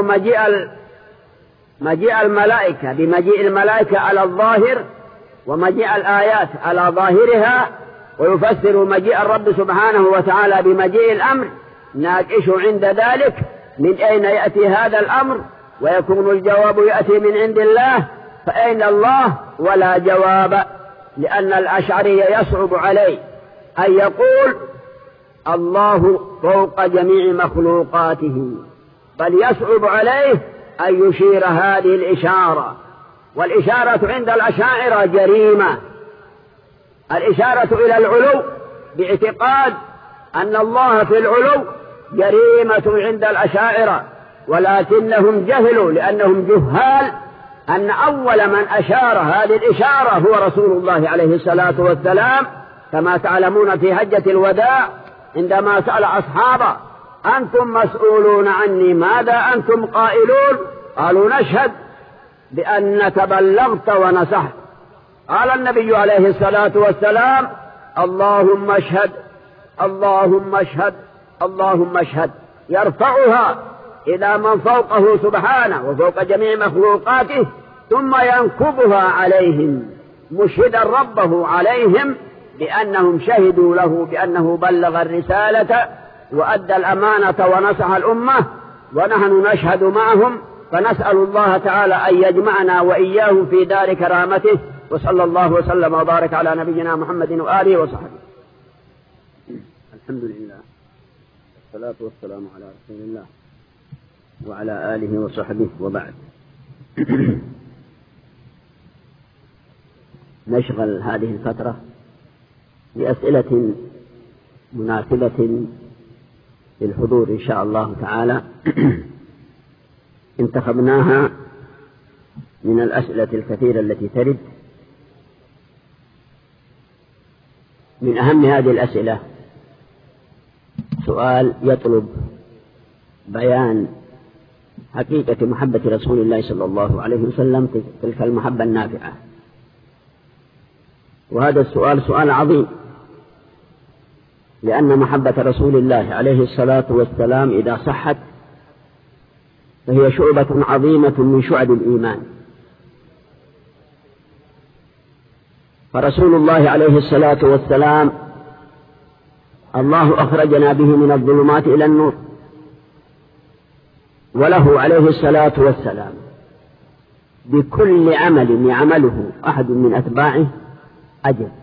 مجيء الملائكة بمجيء الملائكة على الظاهر، ومجيء الآيات على ظاهرها، ويفسروا مجيء الرب سبحانه وتعالى بمجيء الأمر. ناقش عند ذلك من أين يأتي هذا الأمر، ويكون الجواب يأتي من عند الله، فأين الله؟ ولا جواب، لأن الأشعري يصعب عليه أن يقول الله فوق جميع مخلوقاته، بل يصعب عليه أن يشير هذه الإشارة، والإشارة عند الأشاعرة جريمة. الإشارة إلى العلو باعتقاد أن الله في العلو جريمة عند الأشاعرة، ولكنهم جهلوا لأنهم جهال أن أول من أشار هذه الإشارة هو رسول الله عليه الصلاة والسلام، كما تعلمون في حجة الوداع عندما سأل أصحابه: أنتم مسؤولون عني، ماذا أنتم قائلون؟ قالوا: نشهد بأنك بلغت ونصحت. قال النبي عليه الصلاة والسلام: اللهم اشهد، اللهم اشهد، اللهم اشهد، يرفعها إلى من فوقه سبحانه وفوق جميع مخلوقاته، ثم ينكبها عليهم مشهدا ربه عليهم بأنهم شهدوا له بأنه بلغ الرسالة وأدى الأمانة ونصح الأمة، ونحن نشهد معهم. فنسأل الله تعالى أن يجمعنا وإياه في دار كرامته، وصلى الله وسلم وبارك على نبينا محمد وآله وصحبه. الحمد لله والصلاة والسلام على رسول الله وعلى آله وصحبه، وبعد. نشغل هذه الفترة بأسئلة مناسبة للحضور إن شاء الله تعالى. انتخبناها من الأسئلة الكثيرة التي ترد. من أهم هذه الأسئلة سؤال يطلب بيان حقيقة محبة رسول الله صلى الله عليه وسلم، تلك المحبة النافعة. وهذا السؤال سؤال عظيم، لأن محبة رسول الله عليه الصلاة والسلام إذا صحت فهي شعبة عظيمة من شعب الإيمان. فرسول الله عليه الصلاة والسلام الله أخرجنا به من الظلمات إلى النور، وله عليه الصلاة والسلام بكل عمل يعمله أحد من أتباعه أجر.